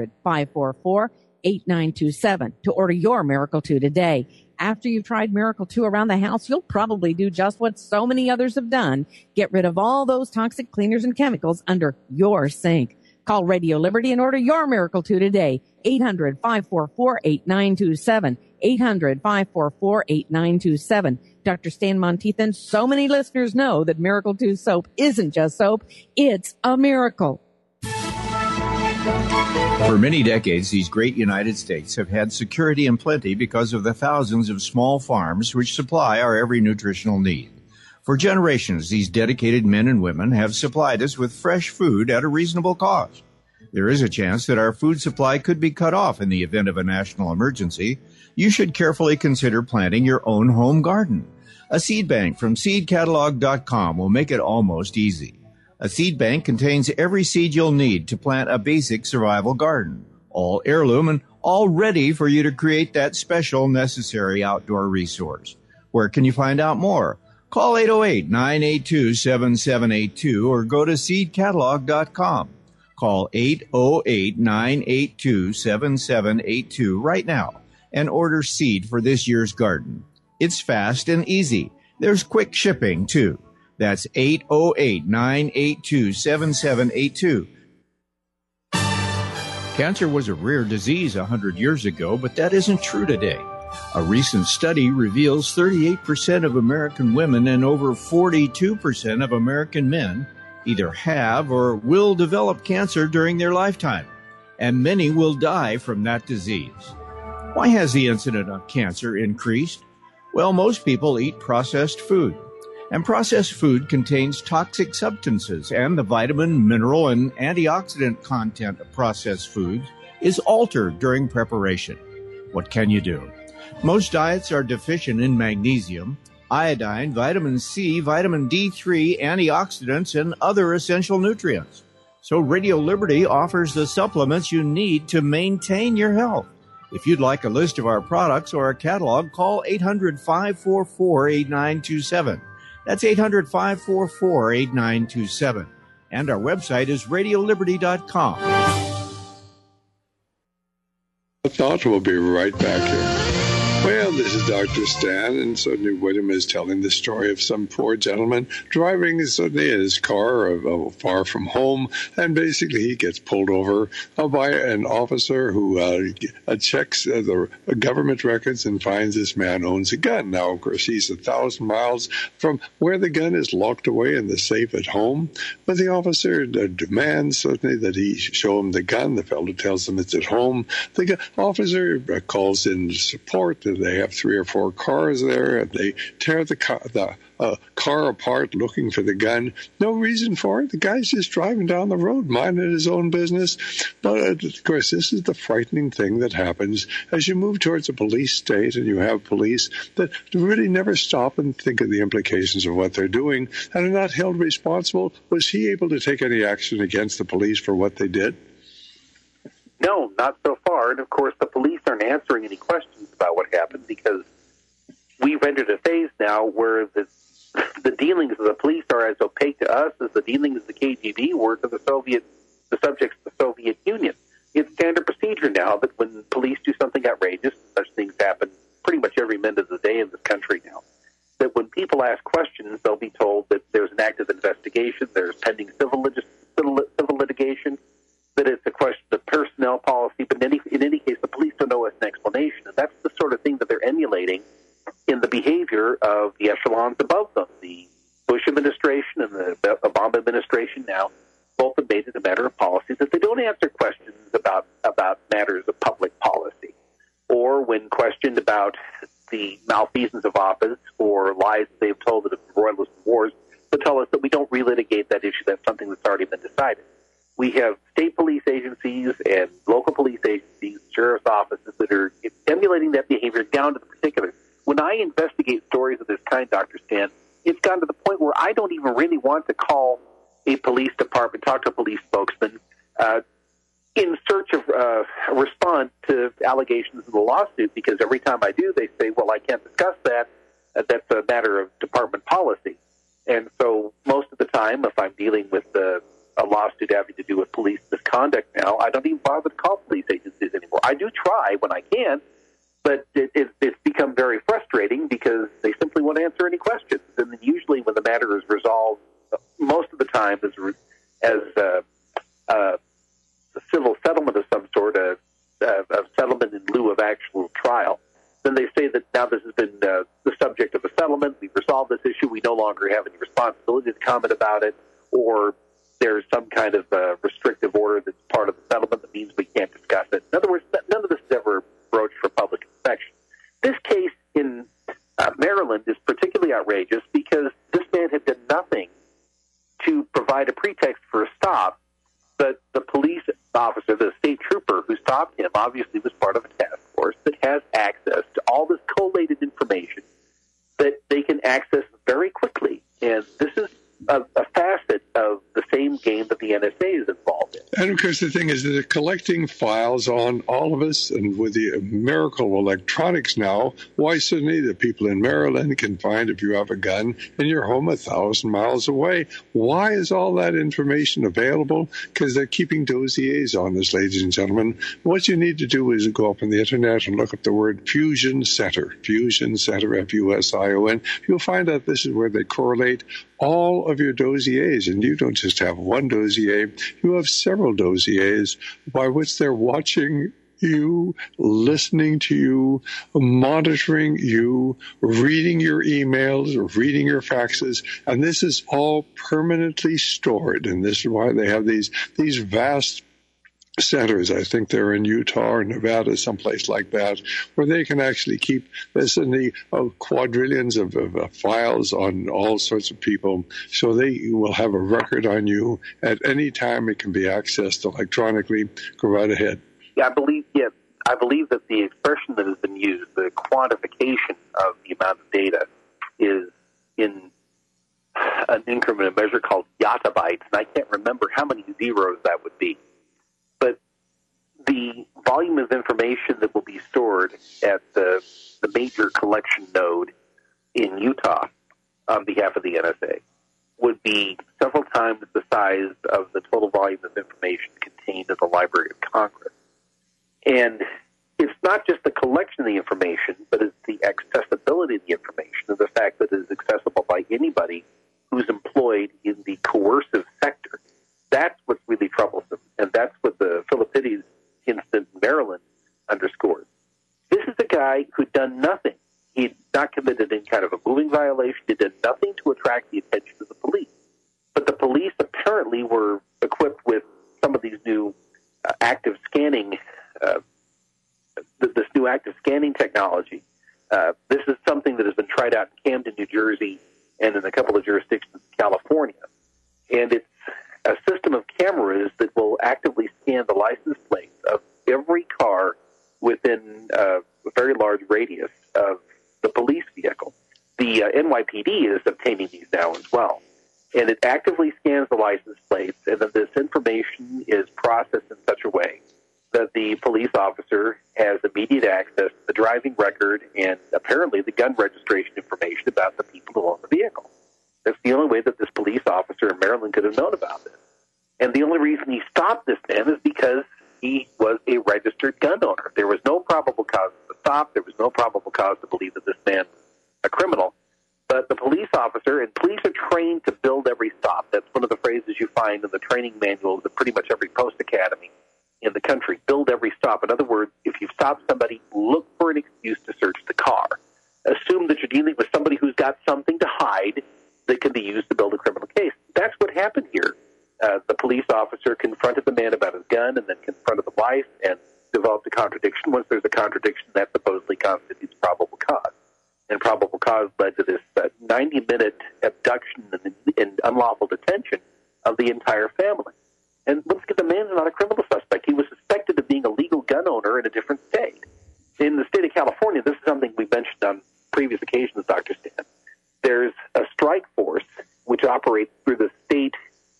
800-544-8927 to order your Miracle 2 today. After you've tried Miracle 2 around the house, you'll probably do just what so many others have done. Get rid of all those toxic cleaners and chemicals under your sink. Call Radio Liberty and order your Miracle 2 today. 800-544-8927. 800-544-8927. Dr. Stan Monteith, so many listeners know that Miracle 2 soap isn't just soap, it's a miracle. For many decades, these great United States have had security and plenty because of the thousands of small farms which supply our every nutritional need. For generations, these dedicated men and women have supplied us with fresh food at a reasonable cost. There is a chance that our food supply could be cut off in the event of a national emergency. You should carefully consider planting your own home garden. A seed bank from seedcatalog.com will make it almost easy. A seed bank contains every seed you'll need to plant a basic survival garden, all heirloom and all ready for you to create that special necessary outdoor resource. Where can you find out more? Call 808-982-7782 or go to seedcatalog.com. Call 808-982-7782 right now and order seed for this year's garden. It's fast and easy. There's quick shipping, too. That's 808-982-7782. Cancer was a rare disease 100 years ago, but that isn't true today. A recent study reveals 38% of American women and over 42% of American men either have or will develop cancer during their lifetime, and many will die from that disease. Why has the incidence of cancer increased? Well, most people eat processed food, and processed food contains toxic substances, and the vitamin, mineral, and antioxidant content of processed foods is altered during preparation. What can you do? Most diets are deficient in magnesium, iodine, vitamin C, vitamin D3, antioxidants, and other essential nutrients. So Radio Liberty offers the supplements you need to maintain your health. If you'd like a list of our products or a catalog, call 800-544-8927. That's 800-544-8927. And our website is radioliberty.com. I thought we'll be right back here. Well, this is Dr. Stan, and suddenly William is telling the story of some poor gentleman driving suddenly in his car far from home, and basically he gets pulled over by an officer who checks the government records and finds this man owns a gun. Now, of course, he's 1,000 miles from where the gun is locked away in the safe at home, but the officer demands suddenly that he show him the gun. The fellow tells him it's at home. The officer calls in support. They have 3 or 4 cars there, and they tear the car apart looking for the gun. No reason for it. The guy's just driving down the road, minding his own business. But, of course, this is the frightening thing that happens as you move towards a police state and you have police that really never stop and think of the implications of what they're doing and are not held responsible. Was he able to take any action against the police for what they did? No, not so far. And, of course, the police aren't answering any questions about what happened because we've entered a phase now where the dealings of the police are as opaque to us as the dealings of the KGB were to the subjects of the Soviet Union. It's standard procedure now that when police do something outrageous, such things happen pretty much every minute of the day in this country now, that when people ask questions, they'll be told that there's an active investigation, there's pending civil litigation, that it's a question of personnel policy, but in any case, the police don't owe us an explanation. And that's the sort of thing that they're emulating in the behavior of the echelons above them. The Bush administration and the Obama administration now both have made it a matter of policy that they don't answer questions about matters of public policy, or when questioned about the malfeasance of office or lies that they've told that have been royalist wars, to tell us that we don't relitigate that issue. That's something that's already been decided. We have state police agencies and local police agencies, sheriff's offices that are emulating that behavior down to the particulars. When I investigate stories of this kind, Dr. Stan, it's gotten to the point where I don't even really want to call a police department, talk to a police spokesman, in search of a response to allegations in the lawsuit, because every time I do, they say, well, I can't discuss that. That's a matter of department policy. And so most of the time, if I'm dealing with a lawsuit having to do with police misconduct now, I don't even bother to call police agencies anymore. I do try when I can, but it's become very frustrating because they simply won't answer any questions. And then usually when the matter is resolved, most of the time as a civil settlement of some sort, a settlement in lieu of actual trial, then they say that now this has been the subject of a settlement. We've resolved this issue. We no longer have any responsibility to comment about it, or there's some kind of restrictive order that's part of the settlement that means we can't discuss it. In other words, none of this is ever broached for public inspection. This case in Maryland is particularly outrageous because this man had done nothing to provide a pretext for a stop, but the police officer, the state trooper who stopped him, obviously was part of a task force that has access to all this collated information that they can access very quickly. And this is a facet of the same game that the NSA is involved in. And, of course, the thing is that they're collecting files on all of us, and with the miracle of electronics now, why suddenly the people in Maryland can find if you have a gun in your home 1,000 miles away? Why is all that information available? Because they're keeping dossiers on this, ladies and gentlemen. What you need to do is go up on the internet and look up the word Fusion Center, Fusion, You'll find out this is where they correlate all of your dossiers, and you don't just have one dossier, you have several dossiers by which they're watching you, listening to you, monitoring you, reading your emails, reading your faxes, and this is all permanently stored, and this is why they have these vast centers. I think they're in Utah or Nevada, someplace like that, where they can actually keep this in the quadrillions of files on all sorts of people. So they will have a record on you at any time. It can be accessed electronically. Go right ahead. I believe that the expression that has been used, the quantification of the amount of data, is in an increment of measure called yottabytes, and I can't remember how many zeros that would be. But the volume of information that will be stored at the major collection node in Utah on behalf of the NSA would be several times the size of the total volume of information contained in the Library of Congress. And it's not just the collection of the information, but it's the accessibility of the information and the fact that it is accessible by anybody who's employed in the coercive sector. That's what's really troublesome, and that's what the Philippides incident in Maryland underscores. This is a guy who'd done nothing. He'd not committed any kind of a moving violation. He'd done nothing to attract the attention of the police. But the police apparently were equipped with some of these new active scanning this new active scanning technology. This is something that has been tried out in Camden, New Jersey, and in a couple of jurisdictions in California. And it's a system of cameras that will actively scan the license plates of every car within a very large radius of the police vehicle. The NYPD is obtaining these now as well. And it actively scans the license plates, and then this information is processed in such a way that the police officer has immediate access to the driving record and apparently the gun registration information about the people who own the vehicle. That's the only way that this police officer in Maryland could have known about this. And the only reason he stopped this man is because he was a registered gun owner. There was no probable cause to stop. There was no probable cause to believe that this man was a criminal. But the police officer, and police are trained to build every stop. That's one of the phrases you find in the training manuals of pretty much every post academy in the country. Build every stop. In other words, if you stop somebody, look for an excuse to search the car. Assume that you're dealing with somebody who's got something to hide that can be used to build a criminal case. That's what happened here. The police officer confronted the man about his gun and then confronted the wife and developed a contradiction. Once there's a contradiction, that supposedly constitutes probable cause. And probable cause led to this 90-minute abduction and unlawful detention of the entire family. And once again, the man's not a criminal suspect. He was suspected of being a legal gun owner in a different state. In the state of California, this is something we mentioned on previous occasions, Dr. Stan. There's a strike force which operates through the state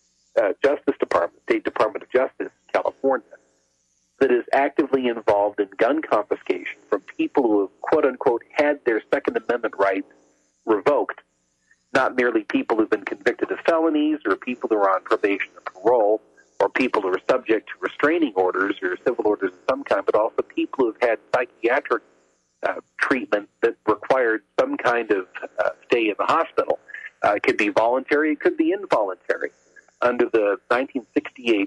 Justice Department, State Department of Justice, California, that is actively involved in gun confiscation from people who have, quote-unquote, had their Second Amendment rights revoked, not merely people who've been convicted of felonies or people who are on probation or parole or people who are subject to restraining orders or civil orders of some kind, but also people who've had psychiatric treatment that required some kind of stay in the hospital. It could be voluntary, it could be involuntary. Under the 1968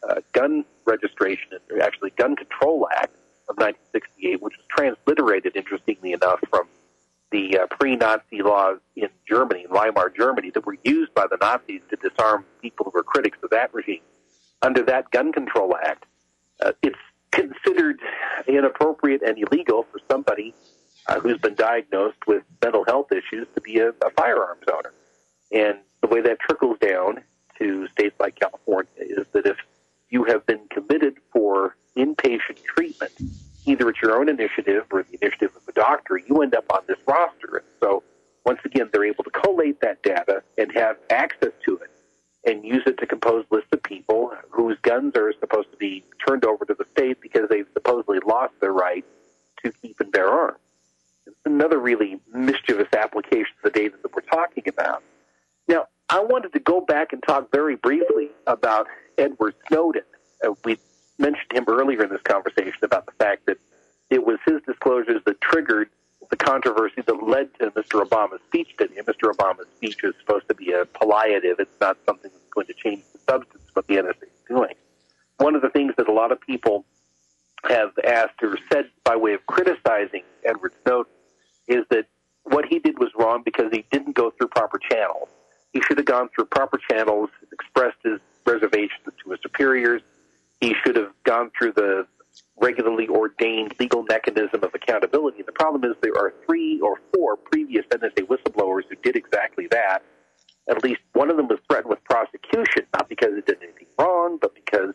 Gun Registration, or actually Gun Control Act of 1968, which was transliterated, interestingly enough, from the pre-Nazi laws in Germany, in Weimar Germany, that were used by the Nazis to disarm people who were critics of that regime. Under that Gun Control Act, it's considered inappropriate and illegal for somebody who's been diagnosed with mental health issues to be a firearms owner. And the way that trickles down to states like California is that if you have been committed for inpatient treatment, either at your own initiative or the initiative of a doctor, you end up on this roster. And so, once again, they're able to collate that data and have access to it and use it to compose lists of people whose guns are supposed to be turned over to the state because they've supposedly lost their right to keep and bear arms. It's another really mischievous application of the data that we're talking about. Now, I wanted to go back and talk very briefly about Edward Snowden. We mentioned him earlier in this conversation about the fact that it was his disclosures that triggered the controversy that led to Mr. Obama's speech today. Mr. Obama's speech is supposed to be a palliative. It's not something that's going to change the substance of what the NSA is doing. One of the things that a lot of people have asked or said by way of criticizing Edward Snowden is that what he did was wrong because he didn't go through proper channels. He should have gone through proper channels, expressed his reservations to his superiors. He should have gone through the regularly ordained legal mechanism of accountability. The problem is there are 3 or 4 previous NSA whistleblowers who did exactly that. At least one of them was threatened with prosecution, not because he did anything wrong, but because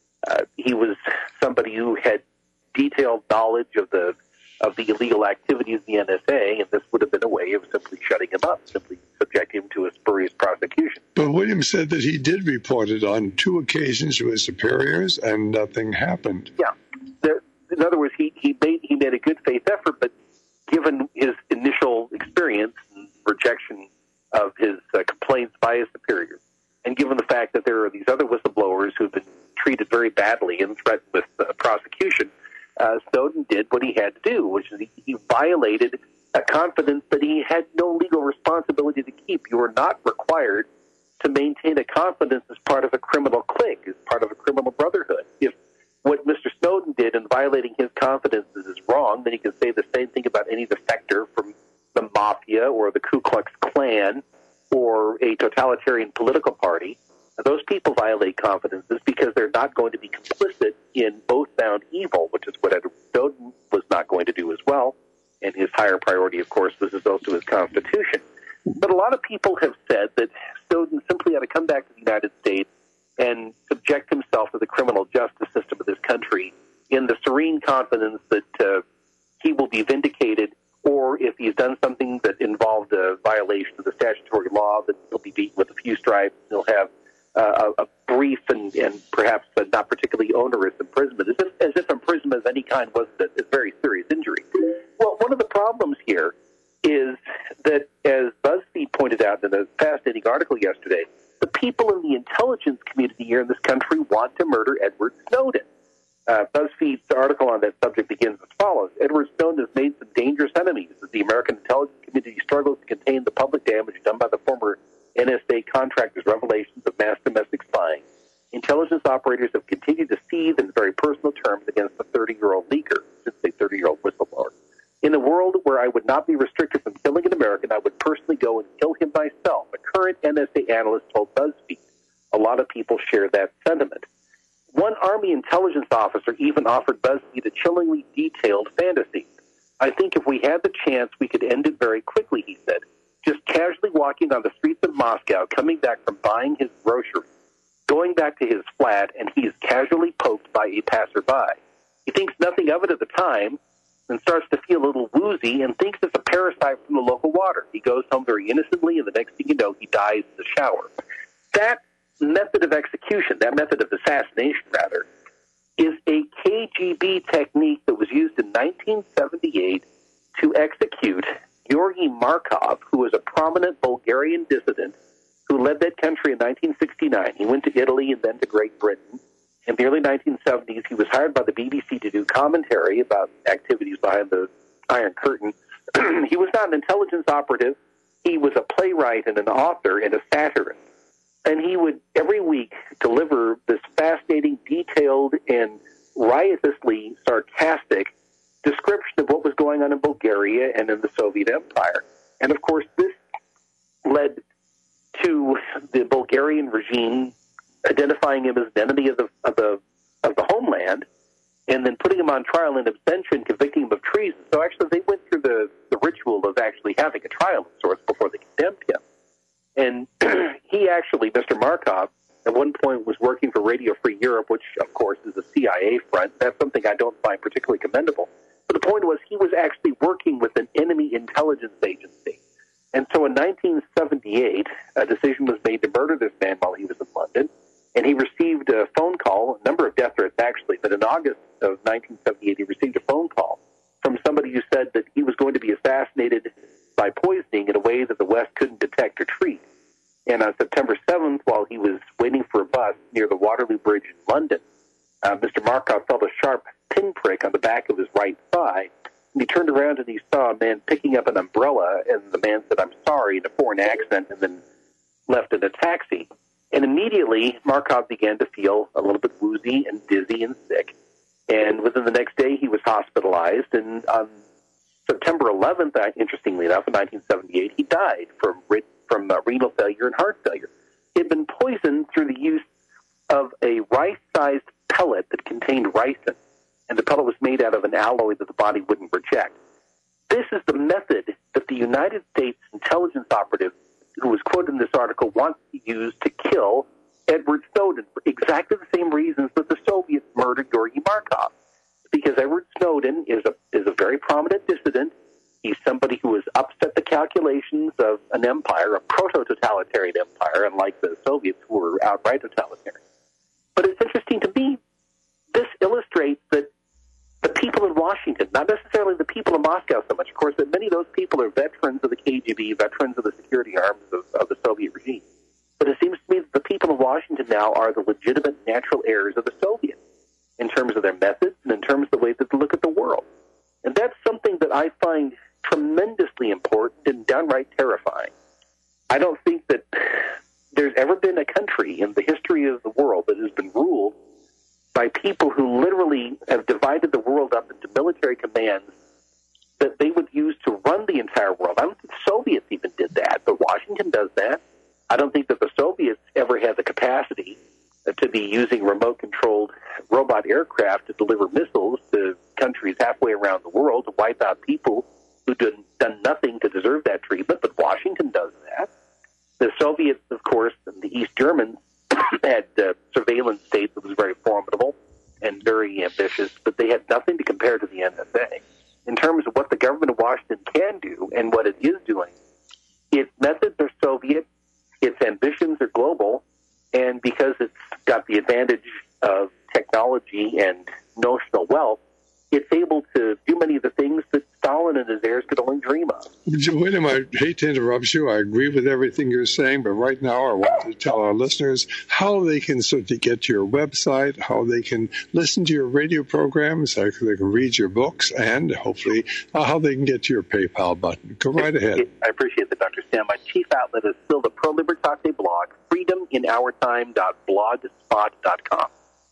he was somebody who had detailed knowledge of the illegal activities of the NSA, and this would have been a way of simply shutting him up, simply subjecting him to a spurious prosecution. said that he did report it on 2 occasions to his superiors, and nothing happened. Yeah. In other words, he made a good faith effort, but given his initial experience and rejection of his complaints by his superiors, and given the fact that there are these other whistleblowers who've been treated very badly and threatened with prosecution, Snowden did what he had to do, which is he violated a confidence that he had no legal responsibility to keep. You are not required to maintain a confidence as part of a criminal clique, as part of a criminal brotherhood. If what Mr. Snowden did in violating his confidences is wrong, then he can say the same thing about any defector from the mafia or the Ku Klux Klan or a totalitarian political party. Those people violate confidences because they're not going to be complicit in oath-bound evil, which is what Edward Snowden was not going to do as well. And his higher priority, of course, was his oath to his Constitution. But a lot of people have said that Snowden simply had to come back to the United States and subject himself to the criminal justice system of this country in the serene confidence that he will be vindicated, or if he's done something that involved a violation of the statutory law, that he'll be beaten with a few stripes. He'll have a brief and perhaps not particularly onerous imprisonment, as if imprisonment of any kind wasn't a very serious injury. Well, one of the problems here is that, as BuzzFeed pointed out in a fascinating article yesterday, the people in the intelligence community here in this country want to murder Edward Snowden. BuzzFeed's article on that subject begins as follows. Edward Snowden has made some dangerous enemies as the American intelligence community struggles to contain the public damage done by the former NSA contractor's revelations of mass domestic spying. Intelligence operators have continued to seethe in very personal terms against the 30-year-old leaker, since a 30-year-old whistleblower. In a world where I would not be restricted from killing an American, I would personally go and kill him myself, a current NSA analyst told BuzzFeed. A lot of people share that sentiment. One Army intelligence officer even offered BuzzFeed a chillingly detailed fantasy. I think if we had the chance, we could end it very quickly, he said. Just casually walking on the streets of Moscow, coming back from buying his groceries, going back to his flat, and he is casually poked by a passerby. He thinks nothing of it at the time, and starts to feel a little woozy and thinks it's a parasite from the local water. He goes home very innocently, and the next thing you know, he dies in the shower. That method of execution, that method of assassination, rather, is a KGB technique that was used in 1978 to execute Georgy Markov, who was a prominent Bulgarian dissident who led that country in 1969. He went to Italy and then to Great Britain. In the early 1970s, he was hired by the BBC to do commentary about activities behind the Iron Curtain. He was not an intelligence operative. He was a playwright and an author and a satirist. And he would, every week, deliver this fascinating, detailed, and riotously sarcastic description of what was going on in Bulgaria and in the Soviet Empire. And, of course, this led to the Bulgarian regime identifying him as an enemy of the homeland, and then putting him on trial in absentia, convicting him of treason. So actually, they went through the ritual of actually having a trial of sorts before they condemned him. And he actually, Mr. Markov, at one point was working for Radio Free Europe, which, of course, is a CIA front. That's something I don't find particularly commendable. But the point was he was actually working with an enemy intelligence agency. And so in 1978, a decision was made to murder this man while he was in London. And he received a phone call, a number of death threats actually, but in August of 1978, he received a phone call from somebody who said that he was going to be assassinated by poisoning in a way that the West couldn't detect or treat. And on September 7th, while he was waiting for a bus near the Waterloo Bridge in London, Mr. Markov felt a sharp pinprick on the back of his right thigh. And he turned around and he saw a man picking up an umbrella, and the man said, "I'm sorry," in a foreign accent, and then left in a taxi. And immediately, Markov began to feel a little bit woozy and dizzy and sick. And within the next day, he was hospitalized. And on September 11th, interestingly enough, in 1978, he died from renal failure and heart failure. He had been poisoned through the use of a rice-sized pellet that contained ricin. And the pellet was made out of an alloy that the body wouldn't reject. This is the method that the United States intelligence operative who was quoted in this article wants to use to kill Edward Snowden for exactly the same reasons that the Soviets murdered Georgy Markov. Because Edward Snowden is a very prominent dissident. He's somebody who has upset the calculations of an empire, a proto-totalitarian empire, unlike the Soviets. outright totalitarian. But it's interesting to me, this illustrates that the people in Washington, not necessarily the people in Moscow so much, of course, that many of those people are veterans of the KGB, veterans of the security arms of the Soviet regime. But it seems to me that the people of Washington now are the legitimate natural heirs of the Soviets in terms of their methods and in terms of the way that they look at the world. And that's something that I find tremendously important and downright terrifying. I don't think that there's ever been a country in the history of the world that has been ruled by people who literally have divided the world up into military commands that they would use to run the entire world. I don't think the Soviets even did that, but Washington does that. I don't think that the Soviets ever had the capacity to be using remote-controlled robot aircraft to deliver missiles to countries halfway around the world to wipe out people who'd done nothing to deserve that treatment, but Washington does that. The Soviets, of course, and the East Germans had surveillance states that was very formidable and very ambitious, but they had nothing to compare to the NSA. In terms of what the government of Washington can do and what it is doing, its methods are Soviet, its ambitions are global, and because it's got the advantage of technology and notional wealth, it's able to do many of the things that Stalin and his heirs could only dream of. William, I hate to interrupt you. I agree with everything you're saying, but right now I want to tell our listeners how they can sort of get to your website, how they can listen to your radio programs, how they can read your books, and hopefully how they can get to your PayPal button. Go right ahead. I appreciate that, Dr. Sam. My chief outlet is still the Pro Libertate blog, freedominourtime.blogspot.com.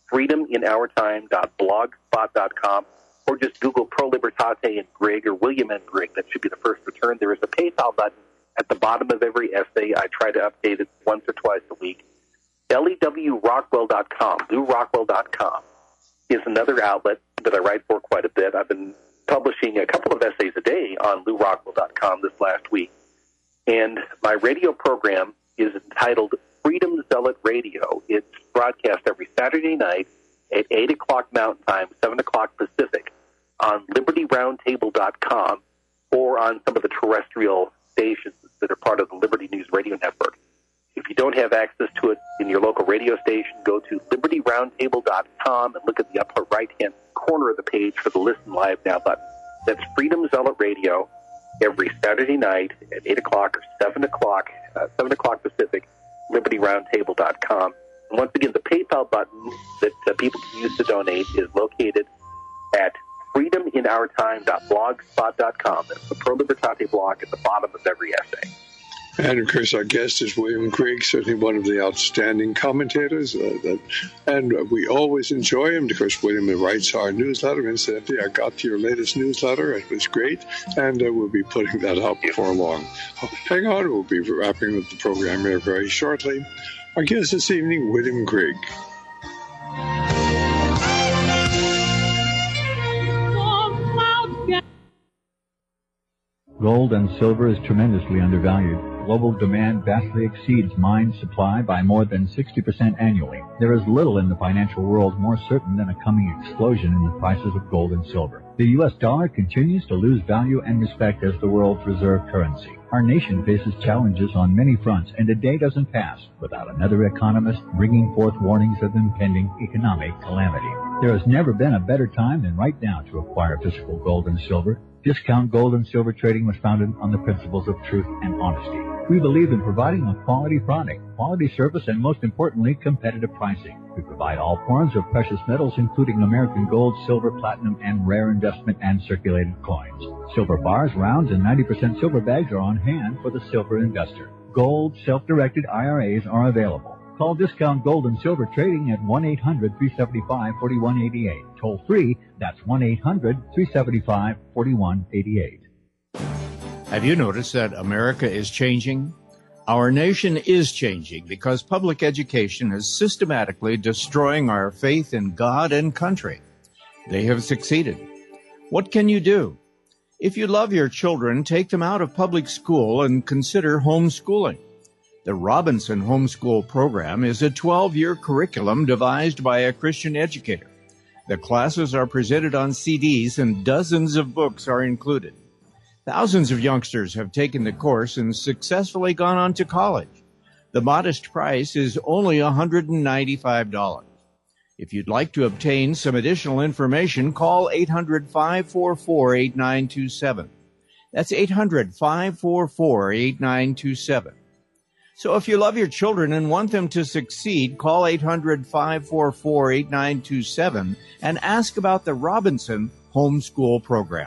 freedominourtime.blogspot.com. Or just Google Pro Libertate and Grigg or William and Grigg. That should be the first return. There is a PayPal button at the bottom of every essay. I try to update it once or twice a week. LEWRockwell.com, LewRockwell.com is another outlet that I write for quite a bit. I've been publishing a couple of essays a day on LewRockwell.com this last week. And my radio program is entitled Freedom Zealot Radio. It's broadcast every Saturday night at 8 o'clock Mountain Time, 7 o'clock Pacific, on LibertyRoundtable.com or on some of the terrestrial stations that are part of the Liberty News Radio Network. If you don't have access to it in your local radio station, go to LibertyRoundtable.com and look at the upper right-hand corner of the page for the Listen Live Now button. That's Freedom Zealot Radio every Saturday night at 8 o'clock or 7 o'clock Pacific, LibertyRoundtable.com. And once again, the PayPal button that people can use to donate is located at freedominourtime.blogspot.com. That's the Pro Libertate blog at the bottom of every essay. And, of course, our guest is William Grigg, certainly one of the outstanding commentators. And we always enjoy him. Of course, William writes our newsletter. Incidentally, I got to your latest newsletter. It was great. And we'll be putting that out before long. Hang on. We'll be wrapping up the program here very shortly. Our guest this evening, William Grigg. Gold and silver is tremendously undervalued. Global demand vastly exceeds mine supply by more than 60% annually. There is little in the financial world more certain than a coming explosion in the prices of gold and silver. The U.S. dollar continues to lose value and respect as the world's reserve currency. Our nation faces challenges on many fronts, and a day doesn't pass without another economist bringing forth warnings of impending economic calamity. There has never been a better time than right now to acquire physical gold and silver. Discount Gold and Silver Trading was founded on the principles of truth and honesty. We believe in providing a quality product, quality service, and most importantly, competitive pricing. We provide all forms of precious metals, including American gold, silver, platinum, and rare investment and circulated coins. Silver bars, rounds, and 90% silver bags are on hand for the silver investor. Gold, self-directed IRAs are available. Call Discount Gold and Silver Trading at 1-800-375-4188. Toll free, that's 1-800-375-4188. Have you noticed that America is changing? Our nation is changing because public education is systematically destroying our faith in God and country. They have succeeded. What can you do? If you love your children, take them out of public school and consider homeschooling. The Robinson Homeschool Program is a 12-year curriculum devised by a Christian educator. The classes are presented on CDs and dozens of books are included. Thousands of youngsters have taken the course and successfully gone on to college. The modest price is only $195. If you'd like to obtain some additional information, call 800-544-8927. That's 800-544-8927. So if you love your children and want them to succeed, call 800-544-8927 and ask about the Robinson Homeschool Program.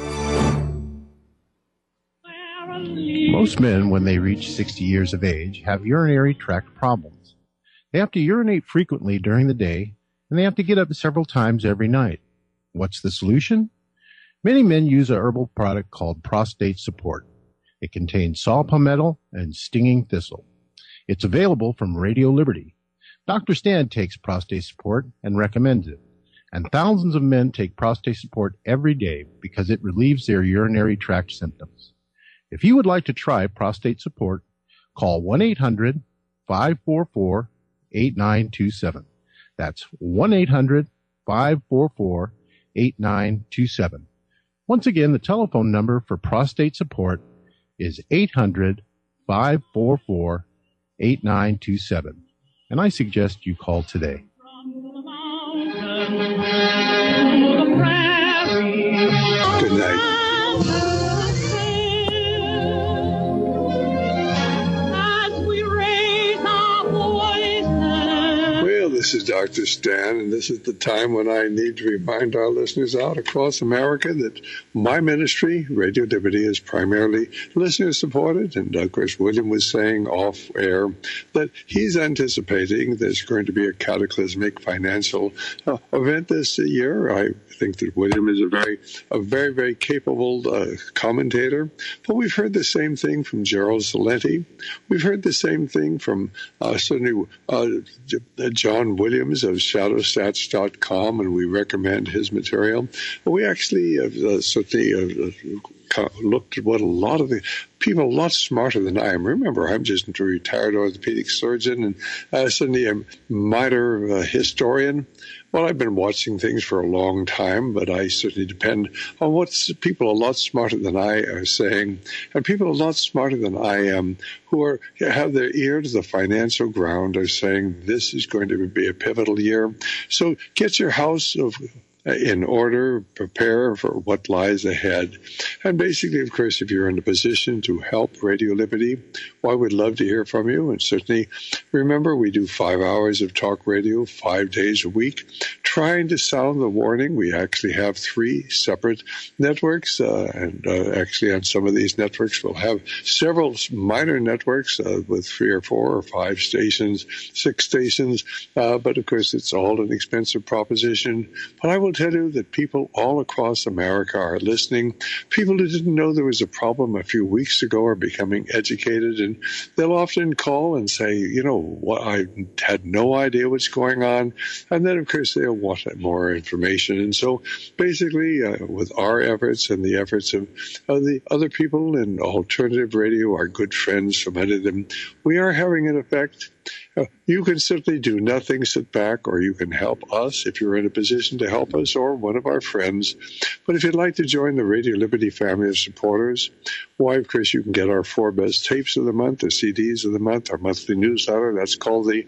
Most men, when they reach 60 years of age, have urinary tract problems. They have to urinate frequently during the day, and they have to get up several times every night. What's the solution? Many men use a herbal product called Prostate Support. It contains saw palmetto and stinging thistle. It's available from Radio Liberty. Dr. Stan takes Prostate Support and recommends it. And thousands of men take Prostate Support every day because it relieves their urinary tract symptoms. If you would like to try Prostate Support, call 1-800-544-8927. That's 1-800-544-8927. Once again, the telephone number for Prostate Support is 800-544-8927. And I suggest you call today. Good night. This is Dr. Stan, and this is the time when I need to remind our listeners out across America that my ministry, Radio Liberty, is primarily listener-supported, and Chris William was saying off-air that he's anticipating there's going to be a cataclysmic financial event this year. I think that William is a very, very capable commentator, but we've heard the same thing from Gerald Celente. We've heard the same thing from certainly John Williams of Shadowstats.com, and we recommend his material. We actually certainly looked at what a lot of the people, a lot smarter than I am. Remember, I'm just a retired orthopedic surgeon and certainly a minor historian. Well, I've been watching things for a long time, but I certainly depend on what people a lot smarter than I are saying, and people a lot smarter than I am who have their ear to the financial ground are saying this is going to be a pivotal year. So get your house in order, prepare for what lies ahead. And basically, of course, if you're in a position to help Radio Liberty, well, I would love to hear from you. And certainly, remember, we do 5 hours of talk radio 5 days a week, trying to sound the warning. We actually have 3 separate networks, and actually on some of these networks, we'll have several minor networks with 3 or 4 or 5 stations, 6 stations. But of course, it's all an expensive proposition. But I will tell you that people all across America are listening. People who didn't know there was a problem a few weeks ago are becoming educated, and they'll often call and say, you know, what, I had no idea what's going on. And then, of course, they'll want more information. And so basically, with our efforts and the efforts of the other people in alternative radio, our good friends, so many of them, we are having an effect. You can simply do nothing, sit back, or you can help us if you're in a position to help us or one of our friends. But if you'd like to join the Radio Liberty family of supporters, why, of course, you can get our 4 best tapes of the month, the CDs of the month, our monthly newsletter. That's called the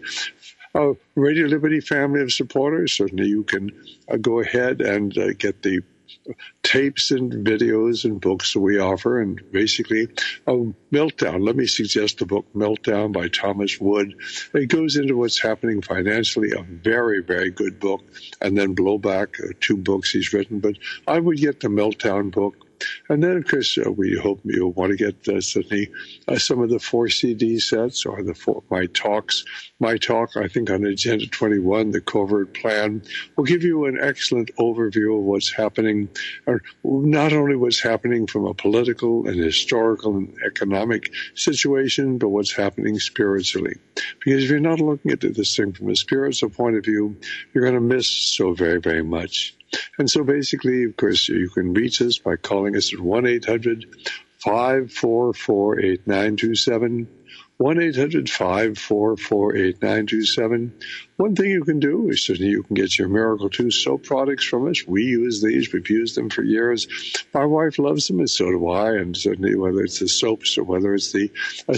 Radio Liberty family of supporters. Certainly you can go ahead and get the tapes and videos and books that we offer, and basically Meltdown. Let me suggest the book Meltdown by Thomas Wood. It goes into what's happening financially, a very, very good book, and then Blowback, 2 books he's written. But I would get the Meltdown book. And then, of course, we hope you'll want to get certainly some of the 4 CD sets or the 4 My Talk, I think, on Agenda 21, the Covert Plan, will give you an excellent overview of what's happening, or not only what's happening from a political and historical and economic situation, but what's happening spiritually. Because if you're not looking at this thing from a spiritual point of view, you're going to miss so very, very much. And so basically, of course, you can reach us by calling us at 1-800-544-8927, 1-800-544-8927. one thing you can do is certainly you can get your Miracle 2 soap products from us. We use these. We've used them for years. My wife loves them, and so do I. And certainly whether it's the soaps or whether it's the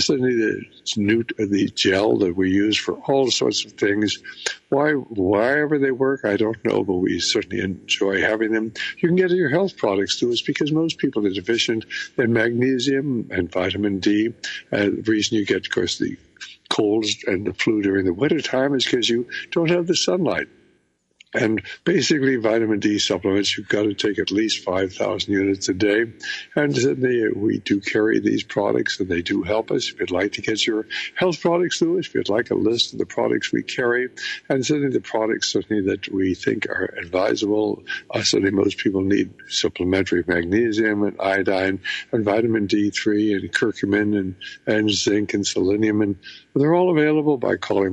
gel that we use for all sorts of things. Why ever they work, I don't know, but we certainly enjoy having them. You can get your health products through us because most people are deficient in magnesium and vitamin D. The reason you get, of course, the colds and the flu during the winter time is because you don't have the sunlight. And basically, vitamin D supplements, you've got to take at least 5,000 units a day. And we do carry these products, and they do help us. If you'd like to get your health products through us, if you'd like a list of the products we carry, and certainly the products certainly that we think are advisable. Certainly most people need supplementary magnesium and iodine and vitamin D3 and curcumin and zinc and selenium. And they're all available by calling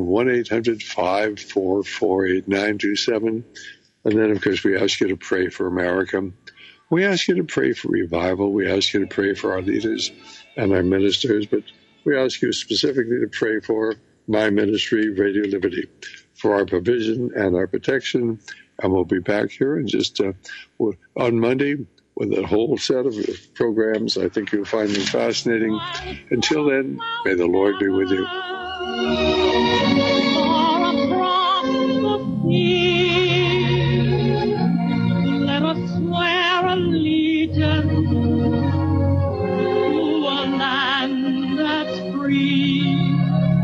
1-800-544-8927. And then, of course, we ask you to pray for America. We ask you to pray for revival. We ask you to pray for our leaders and our ministers. But we ask you specifically to pray for my ministry, Radio Liberty, for our provision and our protection. And we'll be back here in just on Monday with a whole set of programs. I think you'll find them fascinating. Until then, may the Lord be with you. Let us swear allegiance to a land that's free.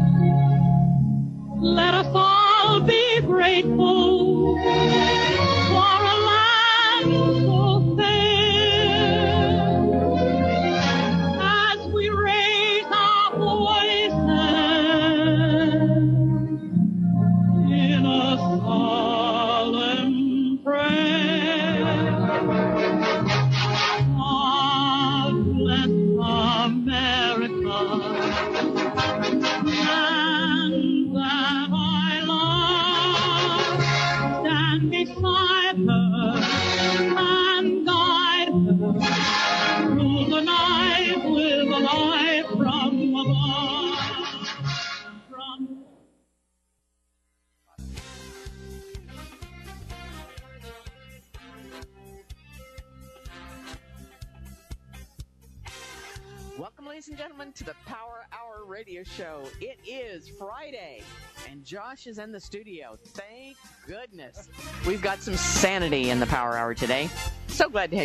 Let us all be grateful for a land so fair. As we raise our voices in a solemn prayer, God bless America, and that I love. Stand beside her and guide her through the night with a light from above. Welcome, ladies and gentlemen, to the Power Hour Radio Show. It is Friday, and Josh is in the studio. Thank goodness. We've got some sanity in the Power Hour today. So glad to have